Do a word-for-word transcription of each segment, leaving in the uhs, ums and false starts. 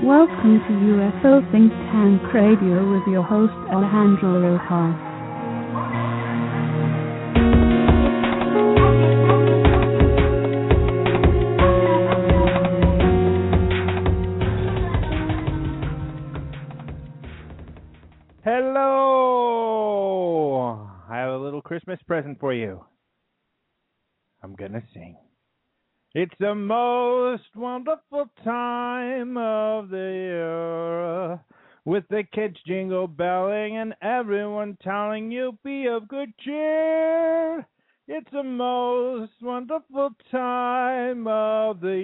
Welcome to U F O Think Tank Radio with your host Alejandro Rojas. Hello! I have a little Christmas present for you. I'm gonna sing. It's the most wonderful time of the year, with the kids jingle belling and everyone telling you be of good cheer. It's the most wonderful time of the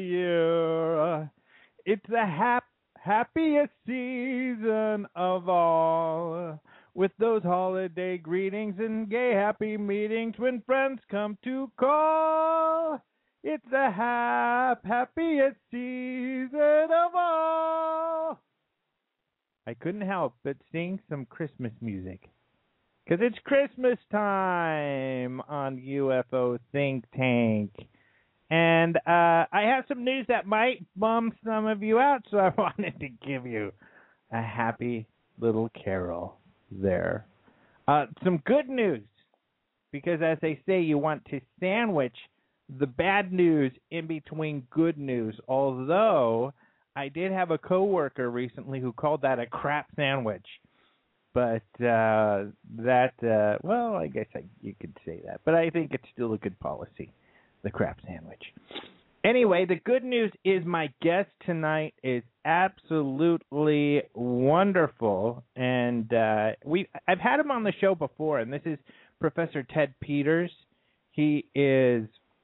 year. It's the hap- happiest season of all, with those holiday greetings and gay happy meetings when friends come to call. It's the hap- happiest season of all. I couldn't help but sing some Christmas music, because it's Christmas time on U F O Think Tank. And uh, I have some news that might bum some of you out, so I wanted to give you a happy little carol there. Uh, some good news, because as they say, you want to sandwich the bad news in between good news, although I did have a coworker recently who called that a crap sandwich. But uh, that, uh, well, I guess I, you could say that. But I think it's still a good policy, the crap sandwich. Anyway, the good news is my guest tonight is absolutely wonderful. And uh, we I've had him on the show before, and this is Professor Ted Peters. He is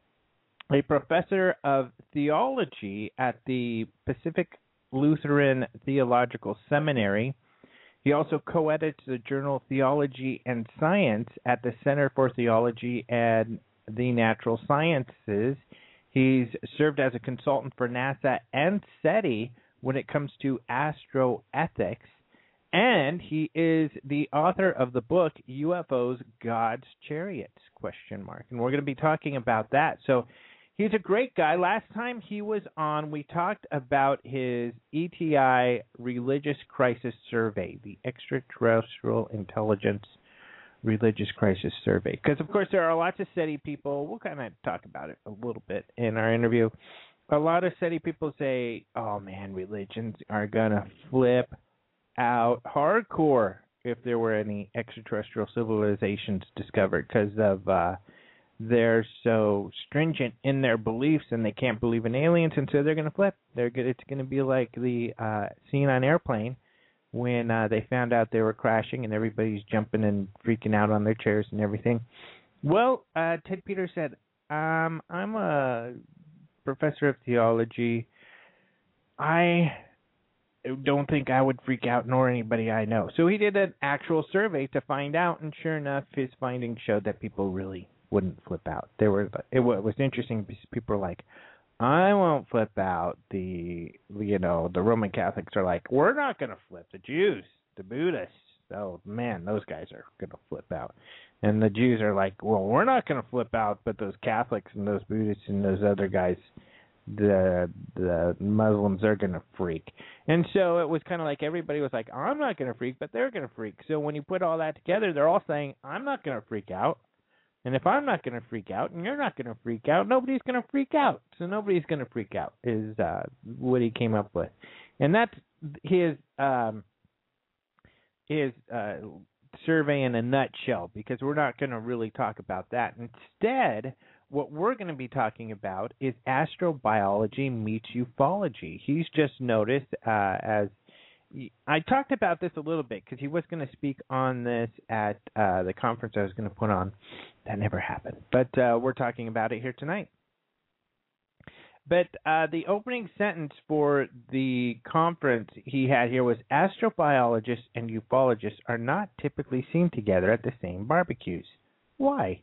a professor of theology at the Pacific Lutheran Theological Seminary. He also co-edits the journal Theology and Science at the Center for Theology and the Natural Sciences. He's served as a consultant for NASA and SETI when it comes to astroethics. And he is the author of the book U F Os, God's Chariots, question mark. And we're going to be talking about that. So he's a great guy. Last time he was on, we talked about his E T I Religious Crisis Survey, the Extraterrestrial Intelligence Religious Crisis Survey. Because, of course, there are lots of SETI people. We'll kind of talk about it a little bit in our interview. A lot of SETI people say, oh, man, religions are going to flip out hardcore if there were any extraterrestrial civilizations discovered, because of uh, they're so stringent in their beliefs and they can't believe in aliens, and so they're going to flip. They're good. It's going to be like the uh, scene on Airplane when uh, they found out they were crashing and everybody's jumping and freaking out on their chairs and everything. Well, uh, Ted Peters said, um, I'm a professor of theology. I don't think I would freak out, nor anybody I know. So he did an actual survey to find out, and sure enough, his findings showed that people really wouldn't flip out. There were it was interesting because people were like, I won't flip out. The you know the Roman Catholics are like, we're not going to flip. The Jews, the Buddhists, oh man, those guys are going to flip out. And the Jews are like, well, we're not going to flip out, but those Catholics and those Buddhists and those other guys, the the Muslims, are going to freak. And so it was kind of like everybody was like, I'm not going to freak, but they're going to freak. So when you put all that together, they're all saying, I'm not going to freak out. And if I'm not going to freak out and you're not going to freak out, nobody's going to freak out. So nobody's going to freak out is uh, what he came up with. And that's his um, his uh, survey in a nutshell, because we're not going to really talk about that. Instead, what we're going to be talking about is astrobiology meets ufology. He's just noticed, uh, as I talked about this a little bit, because he was going to speak on this at uh, the conference I was going to put on. That never happened. But uh, we're talking about it here tonight. But uh, the opening sentence for the conference he had here was, astrobiologists and ufologists are not typically seen together at the same barbecues. Why?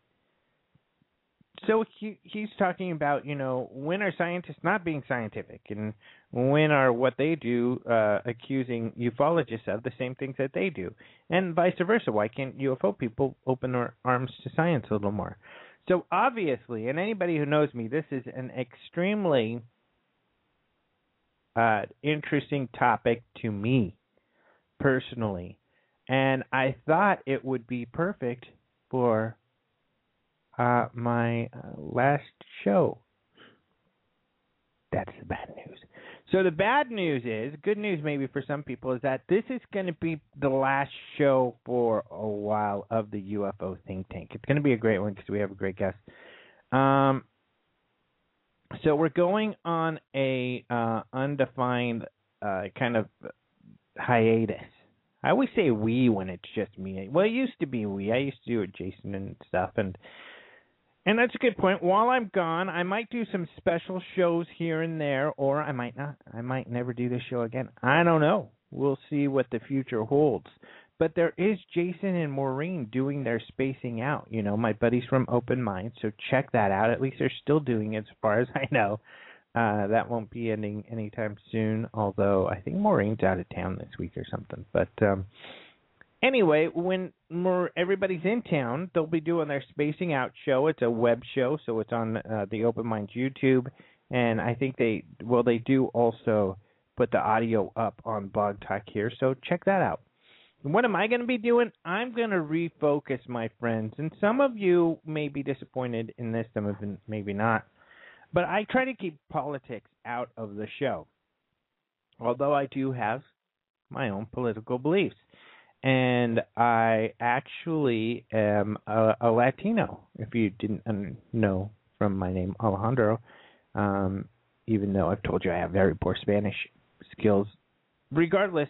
So he he's talking about, you know, when are scientists not being scientific, and when are what they do uh, accusing ufologists of the same things that they do, and vice versa. Why can't U F O people open their arms to science a little more? So obviously, and anybody who knows me, this is an extremely uh, interesting topic to me personally, and I thought it would be perfect for uh, my uh, last show. That's the bad news. So the bad news is, good news maybe for some people, is that this is going to be the last show for a while of the U F O Think Tank. It's going to be a great one because we have a great guest. Um, so we're going on a uh, undefined uh, kind of hiatus. I always say we when it's just me. Well, it used to be we. I used to do it with Jason and stuff, and And that's a good point. While I'm gone, I might do some special shows here and there, or I might not. I might never do this show again. I don't know. We'll see what the future holds. But there is Jason and Maureen doing their spacing out. You know, my buddies from Open Mind, so check that out. At least they're still doing it as far as I know. Uh, that won't be ending anytime soon, although I think Maureen's out of town this week or something. But um Anyway, when more everybody's in town, they'll be doing their Spacing Out show. It's a web show, so it's on uh, the Open Minds YouTube, and I think they well they do also put the audio up on Blog Talk here, so check that out. And what am I going to be doing? I'm going to refocus, my friends, and some of you may be disappointed in this, some of you maybe not, but I try to keep politics out of the show, although I do have my own political beliefs. And I actually am a, a Latino, if you didn't know from my name, Alejandro, um, even though I've told you I have very poor Spanish skills. Regardless,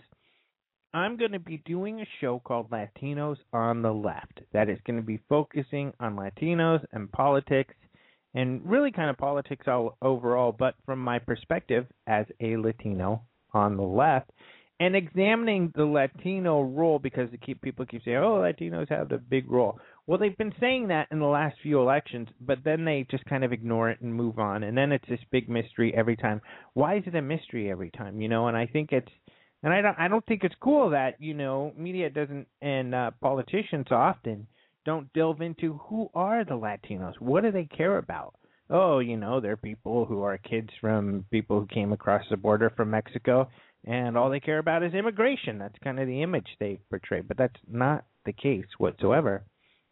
I'm going to be doing a show called Latinos on the Left that is going to be focusing on Latinos and politics, and really kind of politics all overall, but from my perspective as a Latino on the left, and examining the Latino role, because they keep, people keep saying, oh, Latinos have the big role. Well, they've been saying that in the last few elections, but then they just kind of ignore it and move on. And then it's this big mystery every time. Why is it a mystery every time? You know, and I think it's, and I don't, I don't think it's cool that, you know, media doesn't, and uh, politicians often don't delve into who are the Latinos. What do they care about? Oh, you know, they're people who are kids from people who came across the border from Mexico, and all they care about is immigration. That's kind of the image they portray, but that's not the case whatsoever.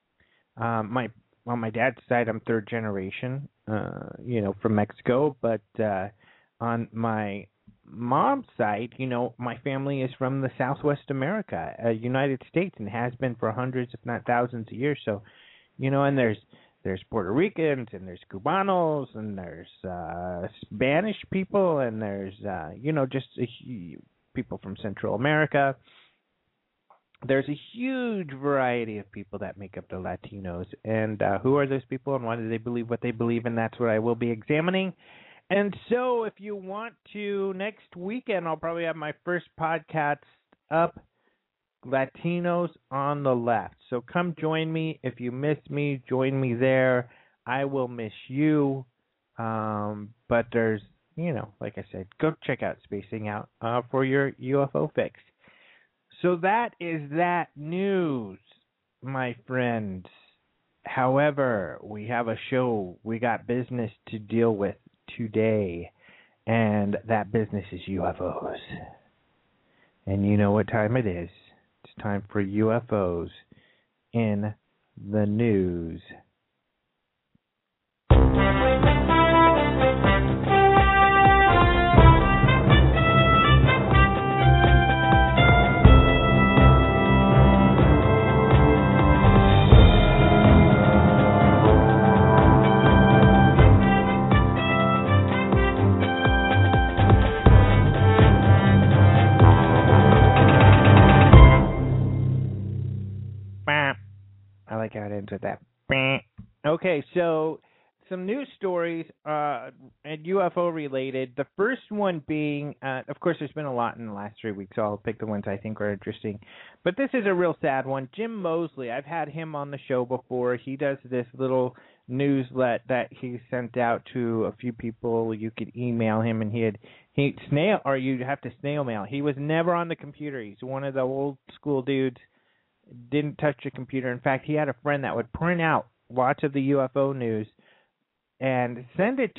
Um, my on my dad's side, I'm third generation, uh, you know, from Mexico, but uh, on my mom's side, you know, my family is from the Southwest America, uh, United States, and has been for hundreds, if not thousands, of years. So, you know, and there's There's Puerto Ricans, and there's Cubanos, and there's uh, Spanish people, and there's, uh, you know, just a, people from Central America. There's a huge variety of people that make up the Latinos. And uh, who are those people, and why do they believe what they believe? And that's what I will be examining. And so if you want to, next weekend, I'll probably have my first podcast up, Latinos on the Left. So come join me. If you miss me, join me there. I will miss you. Um, but there's, you know, like I said, go check out Spacing Out uh, for your U F O fix. So that is that news, my friends. However, we have a show. We got business to deal with today, and that business is U F Os. And you know what time it is. It's time for U F Os in the news. I like how it ends with that. Okay, so some news stories, uh, and U F O related. The first one being, uh, of course, there's been a lot in the last three weeks, so I'll pick the ones I think are interesting. But this is a real sad one. Jim Mosley, I've had him on the show before. He does this little newslet that he sent out to a few people. You could email him, and he had he snail, or you'd have to snail mail. He was never on the computer. He's one of the old school dudes. Didn't touch a computer. In fact, he had a friend that would print out lots of the U F O news and send it to him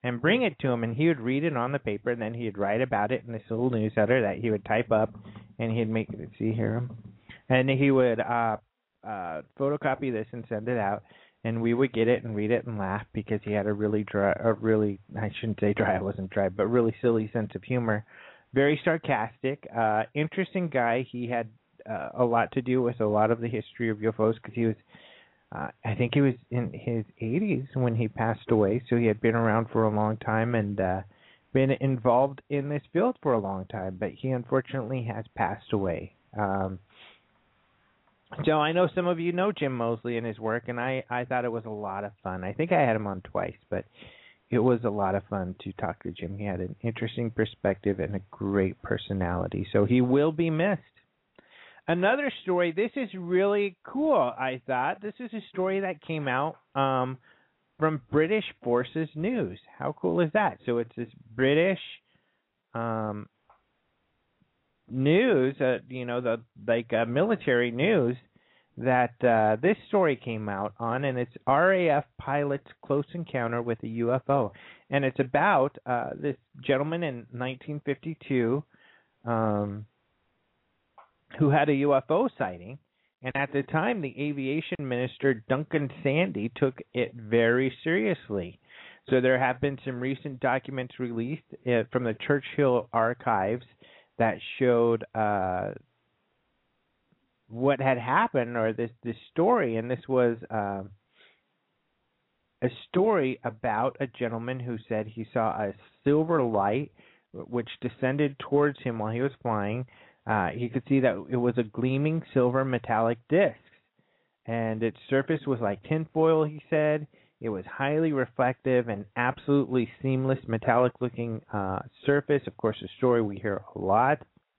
and bring it to him, and he would read it on the paper, and then he'd write about it in this little newsletter that he would type up, and he'd make it. See here, and he would uh, uh, photocopy this and send it out, and we would get it and read it and laugh because he had a really dry, a really I shouldn't say dry, it wasn't dry, but really silly sense of humor, very sarcastic, uh, interesting guy. He had uh, a lot to do with a lot of the history of U F Os because he was. Uh, I think he was in his eighties when he passed away, so he had been around for a long time and uh, been involved in this field for a long time, but he unfortunately has passed away. Um, so I know some of you know Jim Moseley and his work, and I, I thought it was a lot of fun. I think I had him on twice, but it was a lot of fun to talk to Jim. He had an interesting perspective and a great personality, so he will be missed. Another story, this is really cool, I thought. This is a story that came out um, from British Forces News. How cool is that? So it's this British um, news, uh, you know, the like uh, military news that uh, this story came out on, and it's R A F pilot's close encounter with a U F O. And it's about uh, this gentleman in nineteen fifty-two um who had a U F O sighting, and at the time the aviation minister Duncan Sandy took it very seriously. So there have been some recent documents released uh, from the Churchill archives that showed uh, what had happened, or this, this story, and this was uh, a story about a gentleman who said he saw a silver light which descended towards him while he was flying. Uh, he could see that it was a gleaming silver metallic disc, and its surface was like tinfoil, he said. It was highly reflective and absolutely seamless metallic-looking uh, surface. Of course, a story we hear a lot.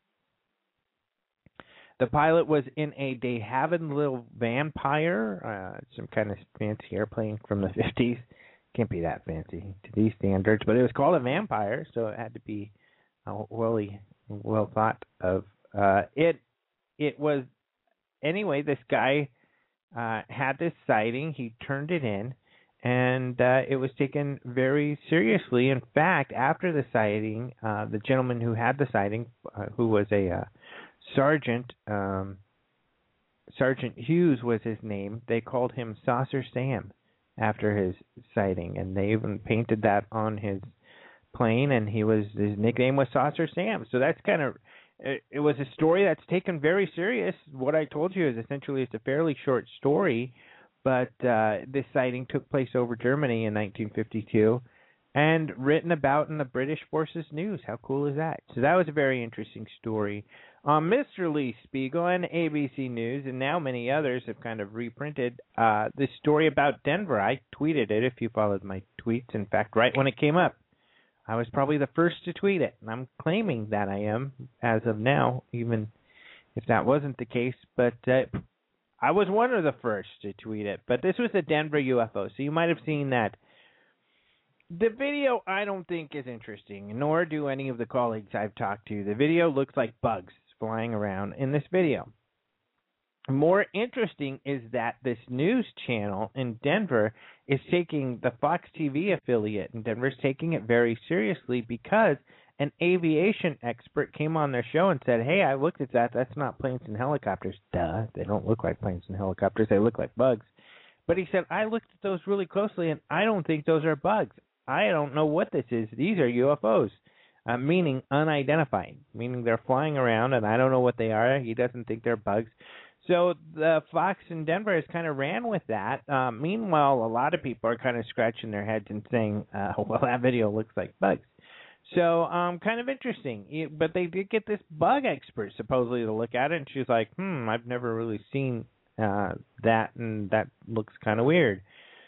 The pilot was in a de Havilland little Vampire, uh, some kind of fancy airplane from the fifties. Can't be that fancy to these standards, but it was called a Vampire, so it had to be uh, really well thought of. Uh, it it was anyway. This guy uh, had this sighting. He turned it in, and uh, it was taken very seriously. In fact, after the sighting, uh, the gentleman who had the sighting, uh, who was a uh, sergeant, um, Sergeant Hughes was his name. They called him Saucer Sam after his sighting, and they even painted that on his plane, and he was his nickname was Saucer Sam. So that's kind of it, it was a story that's taken very serious. What I told you is essentially it's a fairly short story, but uh, this sighting took place over Germany in nineteen fifty-two and written about in the British Forces News. How cool is that? So that was a very interesting story. Um, Mister Lee Spiegel and A B C News, and now many others have kind of reprinted uh, this story about Denver. I tweeted it if you followed my tweets. In fact, right when it came up, I was probably the first to tweet it, and I'm claiming that I am as of now, even if that wasn't the case. But uh, I was one of the first to tweet it. But this was the Denver U F O, so you might have seen that. The video I don't think is interesting, nor do any of the colleagues I've talked to. The video looks like bugs flying around in this video. More interesting is that this news channel in Denver is taking the Fox T V affiliate in Denver is taking it very seriously because an aviation expert came on their show and said, hey, I looked at that. That's not planes and helicopters. Duh, they don't look like planes and helicopters. They look like bugs. But he said, I looked at those really closely, and I don't think those are bugs. I don't know what this is. These are U F Os. Uh, meaning unidentified, meaning they're flying around, and I don't know what they are. He doesn't think they're bugs. So the Fox in Denver has kind of ran with that. Uh, meanwhile, a lot of people are kind of scratching their heads and saying, uh, well, that video looks like bugs. So um, kind of interesting. But they did get this bug expert supposedly to look at it, and she's like, hmm, I've never really seen uh, that, and that looks kind of weird.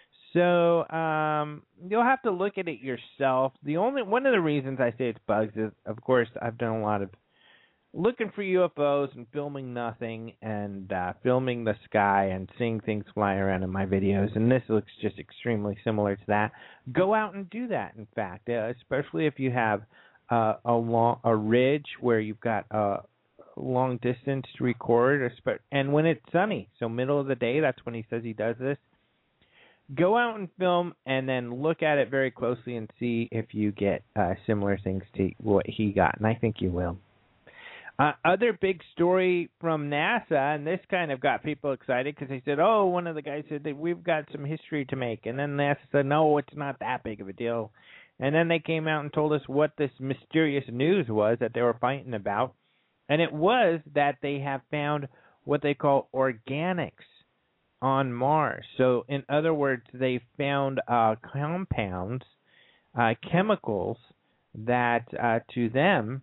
So um, you'll have to look at it yourself. The only one of the reasons I say it's bugs is, of course, I've done a lot of looking for U F Os and filming nothing and uh, filming the sky and seeing things fly around in my videos, and this looks just extremely similar to that. Go out and do that, in fact, uh, especially if you have uh, a long a ridge where you've got a long distance to record, and when it's sunny. So middle of the day, that's when he says he does this. Go out and film, and then look at it very closely and see if you get uh, similar things to what he got, and I think you will. Uh, other big story from NASA, and this kind of got people excited because they said, oh, one of the guys said that we've got some history to make. And then NASA said, no, it's not that big of a deal. And then they came out and told us what this mysterious news was that they were fighting about. And it was that they have found what they call organics on Mars. So in other words, they found uh, compounds, uh, chemicals that uh, to them,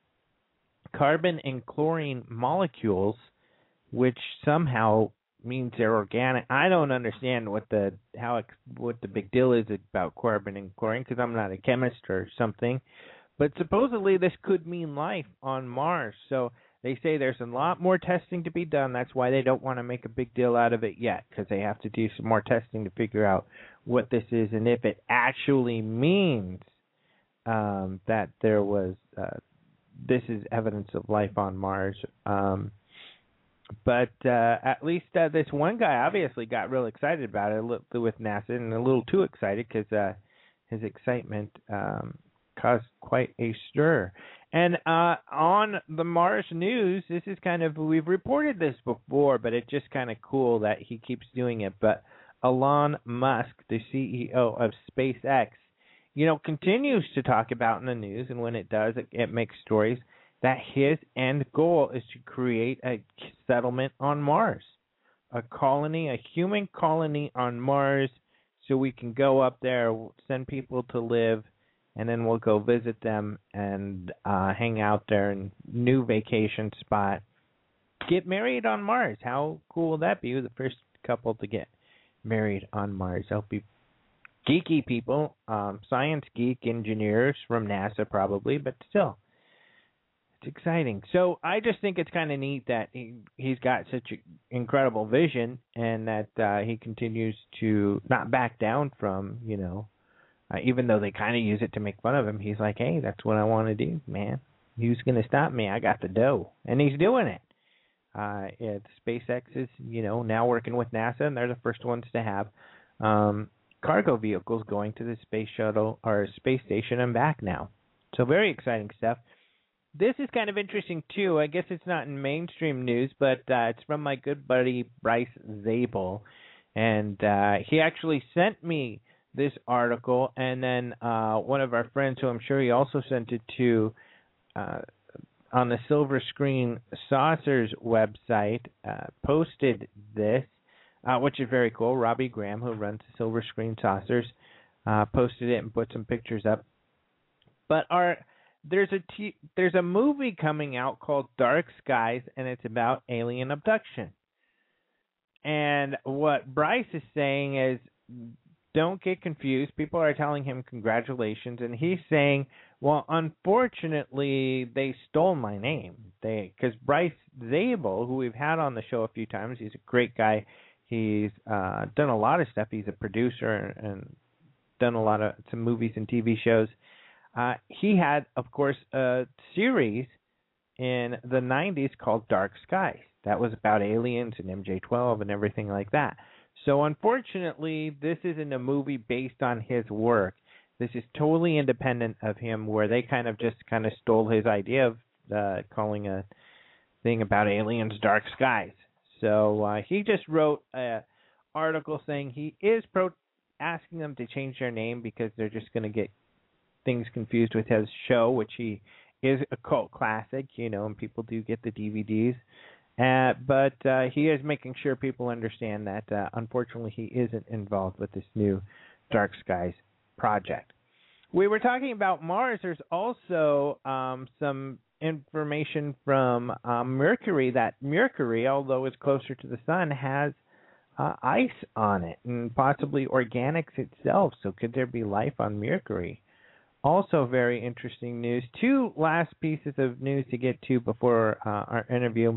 carbon and chlorine molecules, which somehow means they're organic. I don't understand what the how it, what the big deal is about carbon and chlorine because I'm not a chemist or something. But supposedly this could mean life on Mars. So they say there's a lot more testing to be done. That's why they don't want to make a big deal out of it yet, because they have to do some more testing to figure out what this is and if it actually means um, that there was. Uh, This is evidence of life on Mars. Um, but uh, at least uh, this one guy obviously got real excited about it with NASA, and a little too excited because uh, his excitement um, caused quite a stir. And uh, on the Mars news, this is kind of, we've reported this before, but it's just kind of cool that he keeps doing it. But Elon Musk, the C E O of SpaceX, you know, continues to talk about in the news, and when it does, it, it makes stories, that his end goal is to create a settlement on Mars, a colony, a human colony on Mars, so we can go up there, send people to live, and then we'll go visit them and uh, hang out there in new vacation spot. Get married on Mars. How cool will that be? We're the first couple to get married on Mars. That'll be geeky people, um, science geek engineers from NASA probably, but still, it's exciting. So I just think it's kind of neat that he, he's got such an incredible vision and that uh, he continues to not back down from, you know, uh, even though they kind of use it to make fun of him, he's like, hey, that's what I want to do, man. Who's going to stop me? I got the dough. And he's doing it. Uh, it's SpaceX is, you know, now working with NASA, and they're the first ones to have um, cargo vehicles going to the space shuttle or space station and back now. So very exciting stuff. This is kind of interesting too. I guess it's not in mainstream news, but uh, it's from my good buddy Bryce Zabel, and uh, he actually sent me this article, and then uh, one of our friends, who I'm sure he also sent it to, uh, on the Silver Screen Saucers website, uh, posted this. Uh, which is very cool. Robbie Graham, who runs Silver Screen Saucers, uh, posted it and put some pictures up. But our there's a t- there's a movie coming out called Dark Skies, and it's about alien abduction. And what Bryce is saying is, don't get confused. People are telling him congratulations, and he's saying, well, unfortunately, they stole my name. They because Bryce Zabel, who we've had on the show a few times, he's a great guy. He's uh, done a lot of stuff. He's a producer and, and done a lot of some movies and T V shows. Uh, he had, of course, a series in the nineties called Dark Skies. That was about aliens and M J twelve and everything like that. So unfortunately, this isn't a movie based on his work. This is totally independent of him, where they kind of just kind of stole his idea of uh, calling a thing about aliens Dark Skies. So uh, he just wrote an article saying he is pro asking them to change their name because they're just going to get things confused with his show, which he is a cult classic, you know, and people do get the D V Ds. Uh, but uh, he is making sure people understand that, uh, unfortunately, he isn't involved with this new Dark Skies project. We were talking about Mars. There's also um, some information from uh, Mercury, that Mercury, although it's closer to the sun, has uh, ice on it and possibly organics itself. So could there be life on Mercury? Also very interesting news. Two last pieces of news to get to before uh, our interview.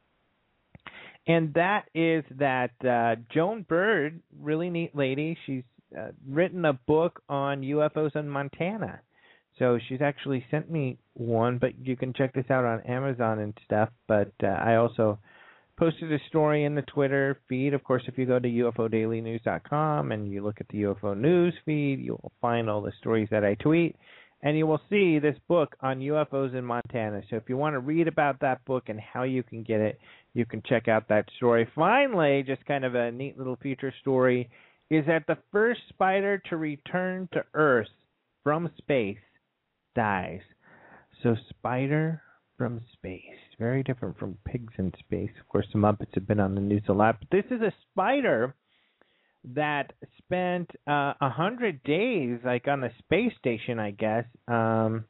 And that is that uh, Joan Bird, really neat lady, she's uh, written a book on U F Os in Montana. So she's actually sent me one, but you can check this out on Amazon and stuff. But uh, I also posted a story in the Twitter feed. Of course, if you go to U F O daily news dot com and you look at the U F O news feed, you'll find all the stories that I tweet, and you will see this book on U F Os in Montana. So if you want to read about that book and how you can get it, you can check out that story. Finally, just kind of a neat little feature story, is that the first spider to return to Earth from space dies. So spider from space. Very different from pigs in space. Of course, the Muppets have been on the news a lot. But this is a spider that spent uh, one hundred days, like on the space station, I guess. Um,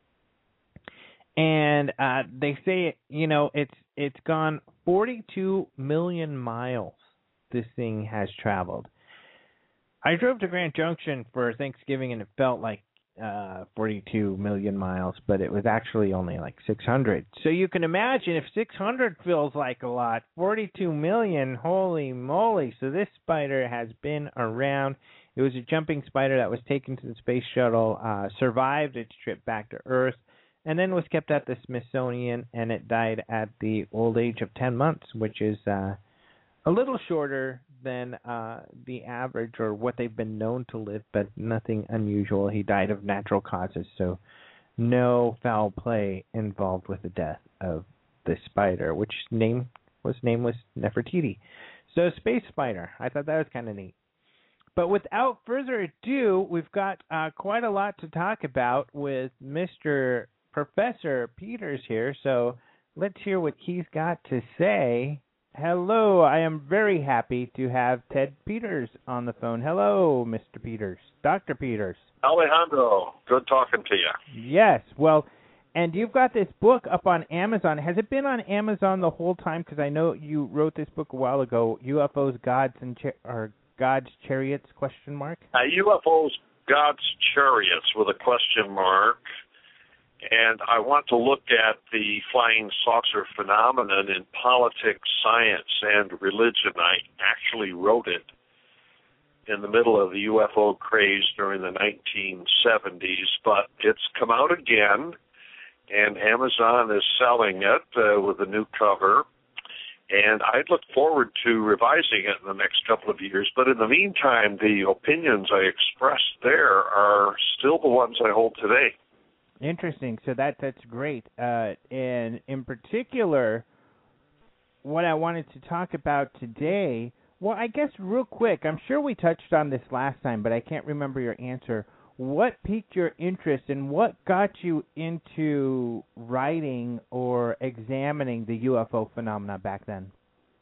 and uh, they say, you know, it's it's gone forty-two million miles, this thing has traveled. I drove to Grand Junction for Thanksgiving, and it felt like uh, forty-two million miles, but it was actually only like six hundred. So you can imagine if six hundred feels like a lot, forty-two million, holy moly. So this spider has been around. It was a jumping spider that was taken to the space shuttle, uh, survived its trip back to Earth, and then was kept at the Smithsonian, and it died at the old age of ten months, which is uh, a little shorter than uh, the average or what they've been known to live, but nothing unusual. He died of natural causes, so no foul play involved with the death of the spider, which name was nameless Nefertiti. So space spider, I thought that was kind of neat. But without further ado, we've got uh, quite a lot to talk about with Mister Professor Peters here, so let's hear what he's got to say. Hello, I am very happy to have Ted Peters on the phone. Hello, Mister Peters, Doctor Peters. Alejandro, good talking to you. Yes, well, and you've got this book up on Amazon. Has it been on Amazon the whole time? Because I know you wrote this book a while ago, U F Os, Gods, and Cha- or God's Chariots, question mark? Uh, U F Os, God's Chariots, with a question mark. And I want to look at the flying saucer phenomenon in politics, science, and religion. I actually wrote it in the middle of the U F O craze during the nineteen seventies, but it's come out again, and Amazon is selling it uh, with a new cover. And I'd look forward to revising it in the next couple of years. But in the meantime, the opinions I expressed there are still the ones I hold today. Interesting. So that that's great. Uh, and in particular, what I wanted to talk about today, well, I guess real quick, I'm sure we touched on this last time, but I can't remember your answer. What piqued your interest and what got you into writing or examining the U F O phenomena back then?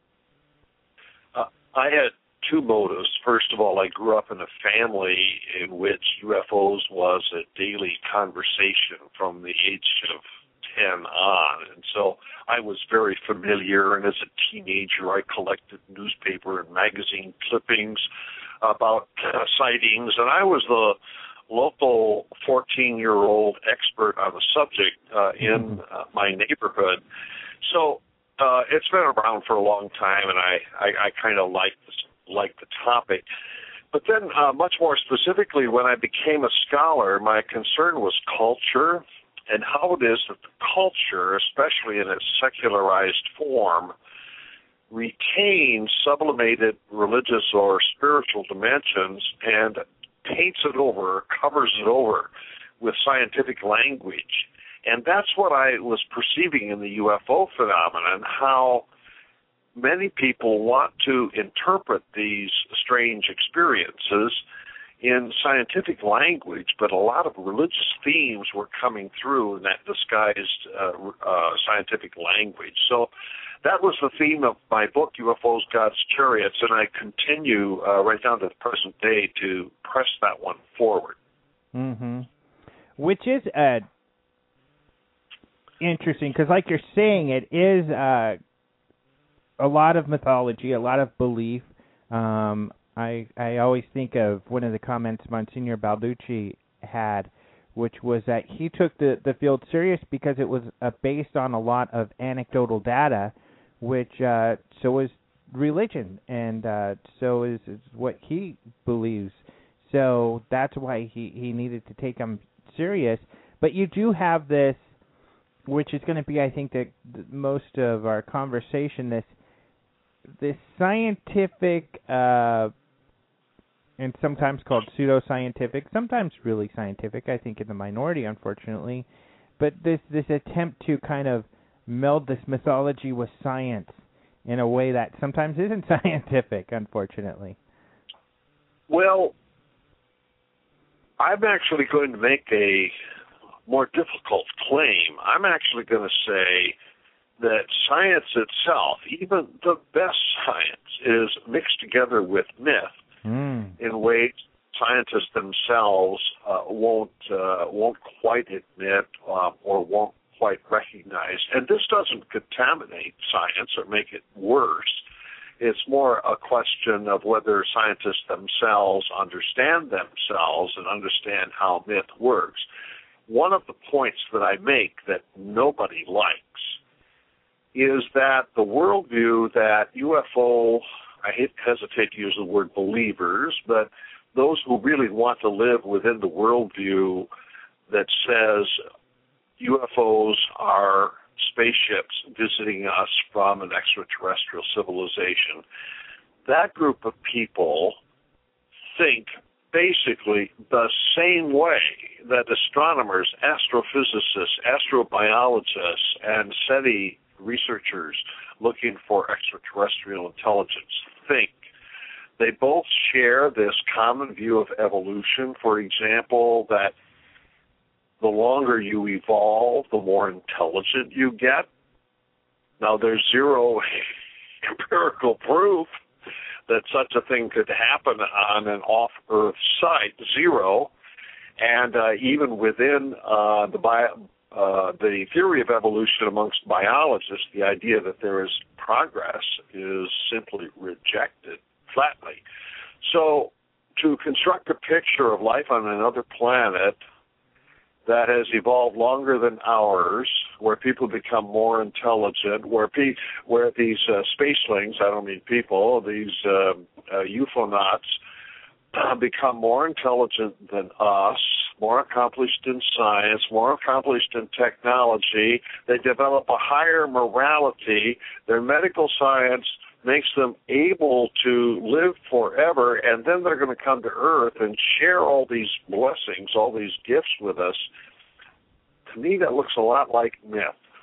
Uh, I had two motives. First of all, I grew up in a family in which U F Os was a daily conversation from the age of ten on. And so I was very familiar, and as a teenager I collected newspaper and magazine clippings about uh, sightings, and I was the local fourteen-year-old expert on the subject uh, in uh, my neighborhood. So uh, it's been around for a long time, and I, I, I kind of like this like the topic. But then uh, much more specifically, when I became a scholar, my concern was culture and how it is that the culture, especially in its secularized form, retains sublimated religious or spiritual dimensions and paints it over, covers it over with scientific language. And that's what I was perceiving in the U F O phenomenon, how many people want to interpret these strange experiences in scientific language, but a lot of religious themes were coming through in that disguised uh, uh, scientific language. So that was the theme of my book, U F Os, God's Chariots, and I continue uh, right down to the present day to press that one forward. Mm-hmm. Which is uh, interesting, because like you're saying, it is uh, a lot of mythology, a lot of belief. Um, I I always think of one of the comments Monsignor Balducci had, which was that he took the, the field serious because it was uh, based on a lot of anecdotal data, which uh, so is religion, and uh, so is, is what he believes. So that's why he, he needed to take them serious. But you do have this, which is going to be, I think, the, the most of our conversation, this this scientific, uh, and sometimes called pseudoscientific, sometimes really scientific, I think in the minority, unfortunately, but this, this attempt to kind of meld this mythology with science in a way that sometimes isn't scientific, unfortunately. Well, I'm actually going to make a more difficult claim. I'm actually going to say that science itself, even the best science, is mixed together with myth mm. in ways scientists themselves uh, won't uh, won't quite admit uh, or won't quite recognize. And this doesn't contaminate science or make it worse. It's more a question of whether scientists themselves understand themselves and understand how myth works. One of the points that I make that nobody likes is that the worldview that U F O, I hate, hesitate to use the word believers, but those who really want to live within the worldview that says U F Os are spaceships visiting us from an extraterrestrial civilization, that group of people think basically the same way that astronomers, astrophysicists, astrobiologists, and SETI researchers looking for extraterrestrial intelligence think. They both share this common view of evolution, for example, that the longer you evolve, the more intelligent you get. Now, there's zero empirical proof that such a thing could happen on an off-Earth site, zero. And uh, even within uh, the bio, uh, the theory of evolution amongst biologists, the idea that there is progress is simply rejected flatly. So to construct a picture of life on another planet that has evolved longer than ours, where people become more intelligent, where pe- where these uh, spacelings, I don't mean people, these uh, uh, euphonauts uh, become more intelligent than us, more accomplished in science, more accomplished in technology. They develop a higher morality. Their medical science makes them able to live forever, and then they're going to come to Earth and share all these blessings, all these gifts with us. To me, that looks a lot like myth.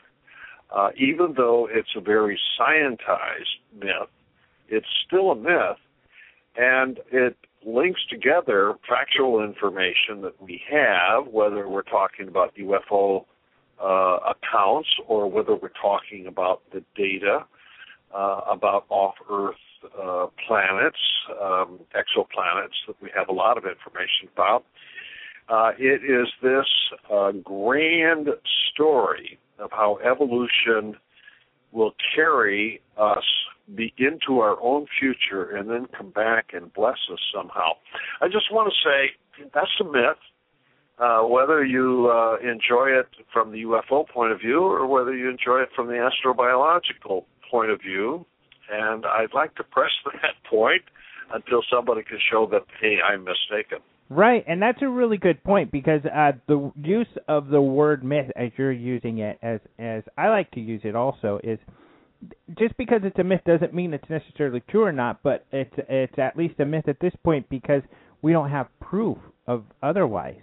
Uh, even though it's a very scientized myth, it's still a myth, and it links together factual information that we have, whether we're talking about U F O uh, accounts or whether we're talking about the data Uh, about off-Earth uh, planets, um, exoplanets that we have a lot of information about. Uh, it is this uh, grand story of how evolution will carry us be into our own future and then come back and bless us somehow. I just want to say that's a myth. Uh, whether you uh, enjoy it from the U F O point of view or whether you enjoy it from the astrobiological point of view, and I'd like to press that point until somebody can show that, hey, I'm mistaken. Right, and that's a really good point, because uh, the use of the word myth as you're using it, as as I like to use it also, is just because it's a myth doesn't mean it's necessarily true or not, but it's it's at least a myth at this point because we don't have proof of otherwise.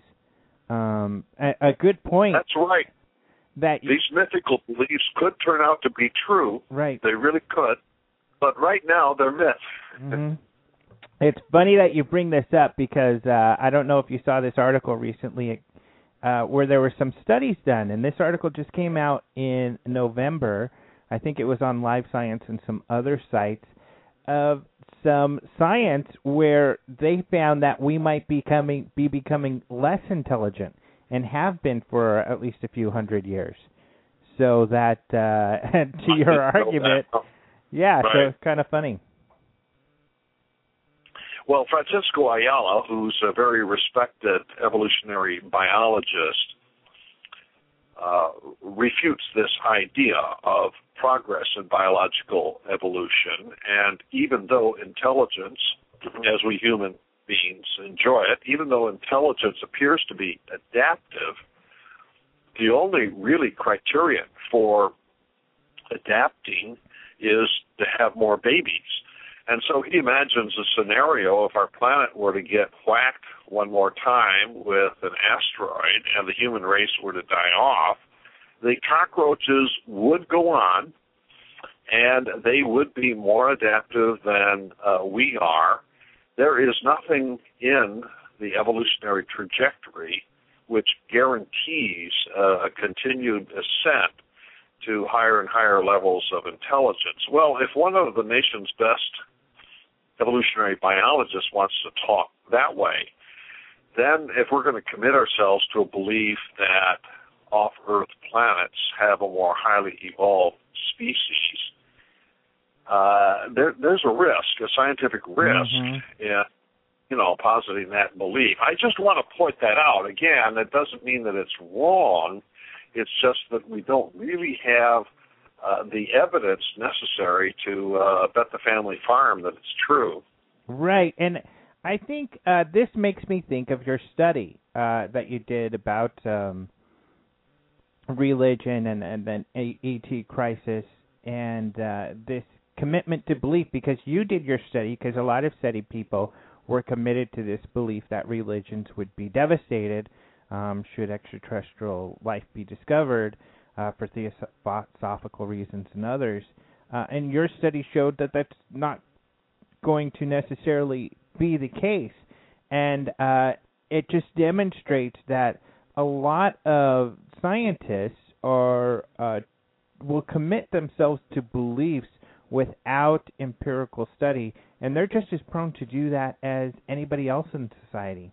Um, a, a good point. That's right. That these mythical beliefs could turn out to be true. Right. They really could. But right now, they're myths. Mm-hmm. It's funny that you bring this up because uh, I don't know if you saw this article recently uh, where there were some studies done. And this article just came out in November. I think it was on Live Science and some other sites of some science where they found that we might be, coming, be becoming less intelligent and have been for at least a few hundred years. So that, uh, to your argument, yeah, right. So it's kind of funny. Well, Francisco Ayala, who's a very respected evolutionary biologist, uh, refutes this idea of progress in biological evolution, and even though intelligence, as we human beings enjoy it, even though intelligence appears to be adaptive, the only really criterion for adapting is to have more babies. And so he imagines a scenario if our planet were to get whacked one more time with an asteroid and the human race were to die off, the cockroaches would go on, and they would be more adaptive than uh, we are. There is nothing in the evolutionary trajectory which guarantees uh, a continued ascent to higher and higher levels of intelligence. Well, if one of the nation's best evolutionary biologists wants to talk that way, then if we're going to commit ourselves to a belief that off-Earth planets have a more highly evolved species, uh, there, there's a risk, a scientific risk mm-hmm. in, you know, positing that belief. I just want to point that out. Again, it doesn't mean that it's wrong. It's just that we don't really have uh, the evidence necessary to uh, bet the family farm that it's true. Right, and I think uh, this makes me think of your study uh, that you did about um, religion and, and then E T crisis and uh, this commitment to belief, because you did your study, because a lot of SETI people were committed to this belief that religions would be devastated um, should extraterrestrial life be discovered uh, for theosophical reasons and others. Uh, and your study showed that that's not going to necessarily be the case. And uh, it just demonstrates that a lot of scientists are uh, will commit themselves to beliefs without empirical study, and they're just as prone to do that as anybody else in society.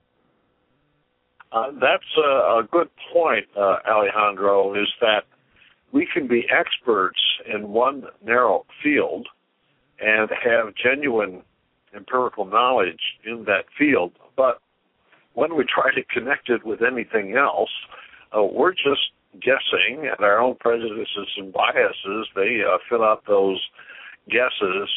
Uh, that's a, a good point, uh, Alejandro, is that we can be experts in one narrow field and have genuine empirical knowledge in that field, but when we try to connect it with anything else, uh, we're just guessing, and our own prejudices and biases, they uh, fill out those guesses.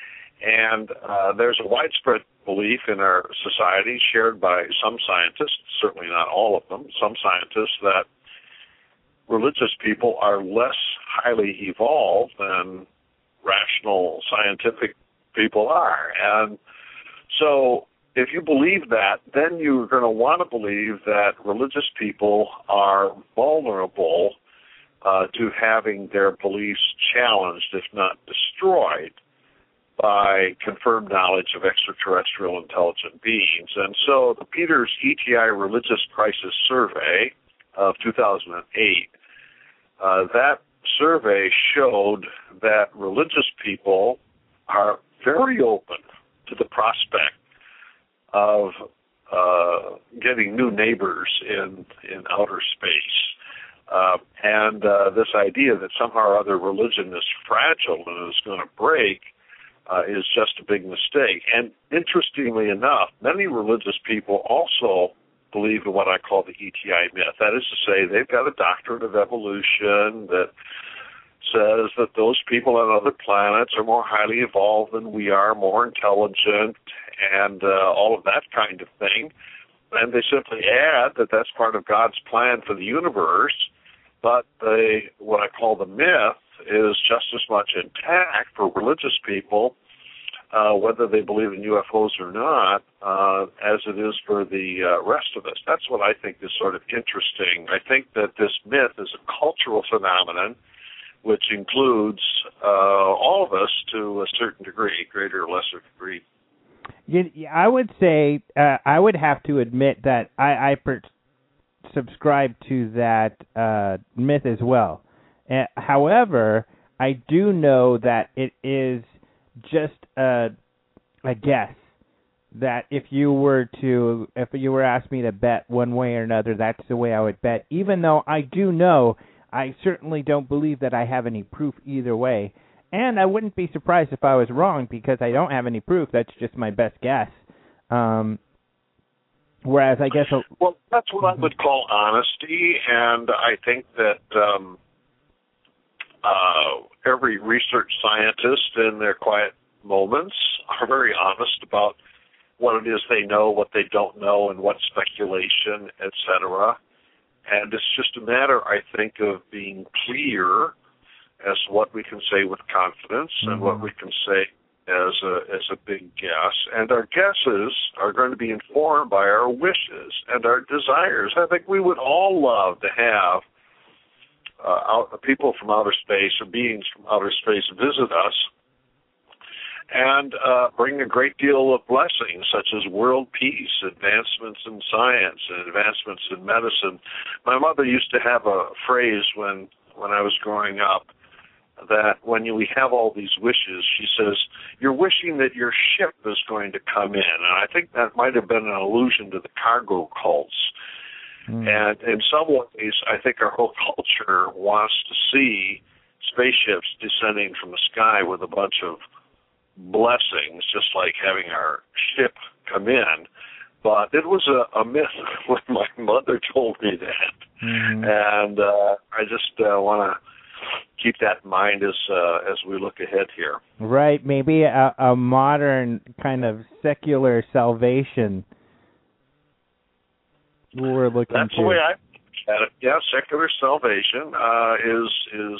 And uh, there's a widespread belief in our society, shared by some scientists, certainly not all of them, some scientists, that religious people are less highly evolved than rational scientific people are. And so if you believe that, then you're going to want to believe that religious people are vulnerable uh, to having their beliefs challenged, if not destroyed, by confirmed knowledge of extraterrestrial intelligent beings. And so the Peters E T I Religious Crisis Survey of two thousand eight, uh, that survey showed that religious people are very open to the prospect of uh, getting new neighbors in, in outer space. Uh, and uh, this idea that somehow or other religion is fragile and is going to break uh, is just a big mistake. And interestingly enough, many religious people also believe in what I call the E T I myth. That is to say, they've got a doctrine of evolution that says that those people on other planets are more highly evolved than we are, more intelligent, and uh, all of that kind of thing. And they simply add that that's part of God's plan for the universe, but they, what I call the myth is just as much intact for religious people, uh, whether they believe in U F Os or not, uh, as it is for the uh, rest of us. That's what I think is sort of interesting. I think that this myth is a cultural phenomenon which includes uh, all of us to a certain degree, greater or lesser degree. Yeah, I would say, uh, I would have to admit that I, I per- subscribe to that uh, myth as well. Uh, however, I do know that it is just a, a guess. That if you were to, if you were asked me to bet one way or another, that's the way I would bet. Even though I do know, I certainly don't believe that I have any proof either way. And I wouldn't be surprised if I was wrong, because I don't have any proof. That's just my best guess. Um, whereas I guess... A, well, that's what I would call honesty, and I think that um, uh, every research scientist in their quiet moments are very honest about what it is they know, what they don't know, and what speculation, et cetera. And it's just a matter, I think, of being clear as what we can say with confidence mm-hmm. and what we can say as a as a big guess. And our guesses are going to be informed by our wishes and our desires. I think we would all love to have uh, out, people from outer space or beings from outer space visit us and uh, bring a great deal of blessings, such as world peace, advancements in science, and advancements in medicine. My mother used to have a phrase when, when I was growing up, that when you, we have all these wishes, she says, you're wishing that your ship is going to come in. And I think that might have been an allusion to the cargo cults. Mm. And in some ways, I think our whole culture wants to see spaceships descending from the sky with a bunch of blessings, just like having our ship come in. But it was a, a myth when my mother told me that. Mm-hmm. And uh, I just uh, want to keep that in mind as uh, as we look ahead here. Right, maybe a, a modern kind of secular salvation we're looking That's to. the way I look at it. Yeah, secular salvation uh, is, is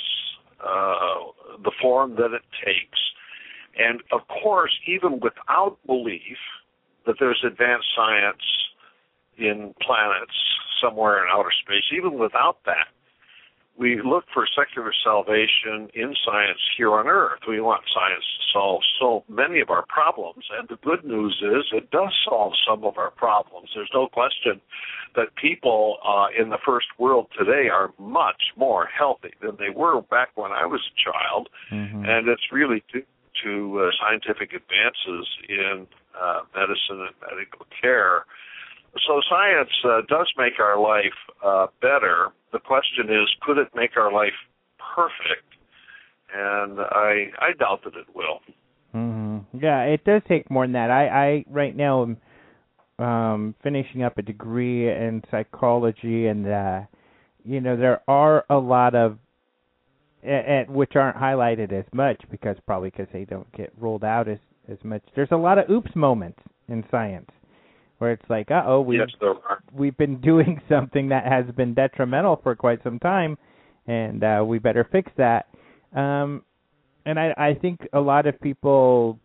uh, the form that it takes. And, of course, even without belief that there's advanced science in planets somewhere in outer space, even without that, we look for secular salvation in science here on Earth. We want science to solve so many of our problems, and the good news is it does solve some of our problems. There's no question that people uh, in the first world today are much more healthy than they were back when I was a child, mm-hmm. and it's really due to uh, scientific advances in uh, medicine and medical care. So science uh, does make our life uh, better. The question is, could it make our life perfect? And I I doubt that it will. Mm-hmm. Yeah, it does take more than that. I, I right now am um, finishing up a degree in psychology, and uh, you know there are a lot of uh, which aren't highlighted as much because probably because they don't get rolled out as as much. There's a lot of oops moments in science, where it's like, uh-oh, we've, yes, there are. we've been doing something that has been detrimental for quite some time, and uh, we better fix that. Um, and I, I think a lot of people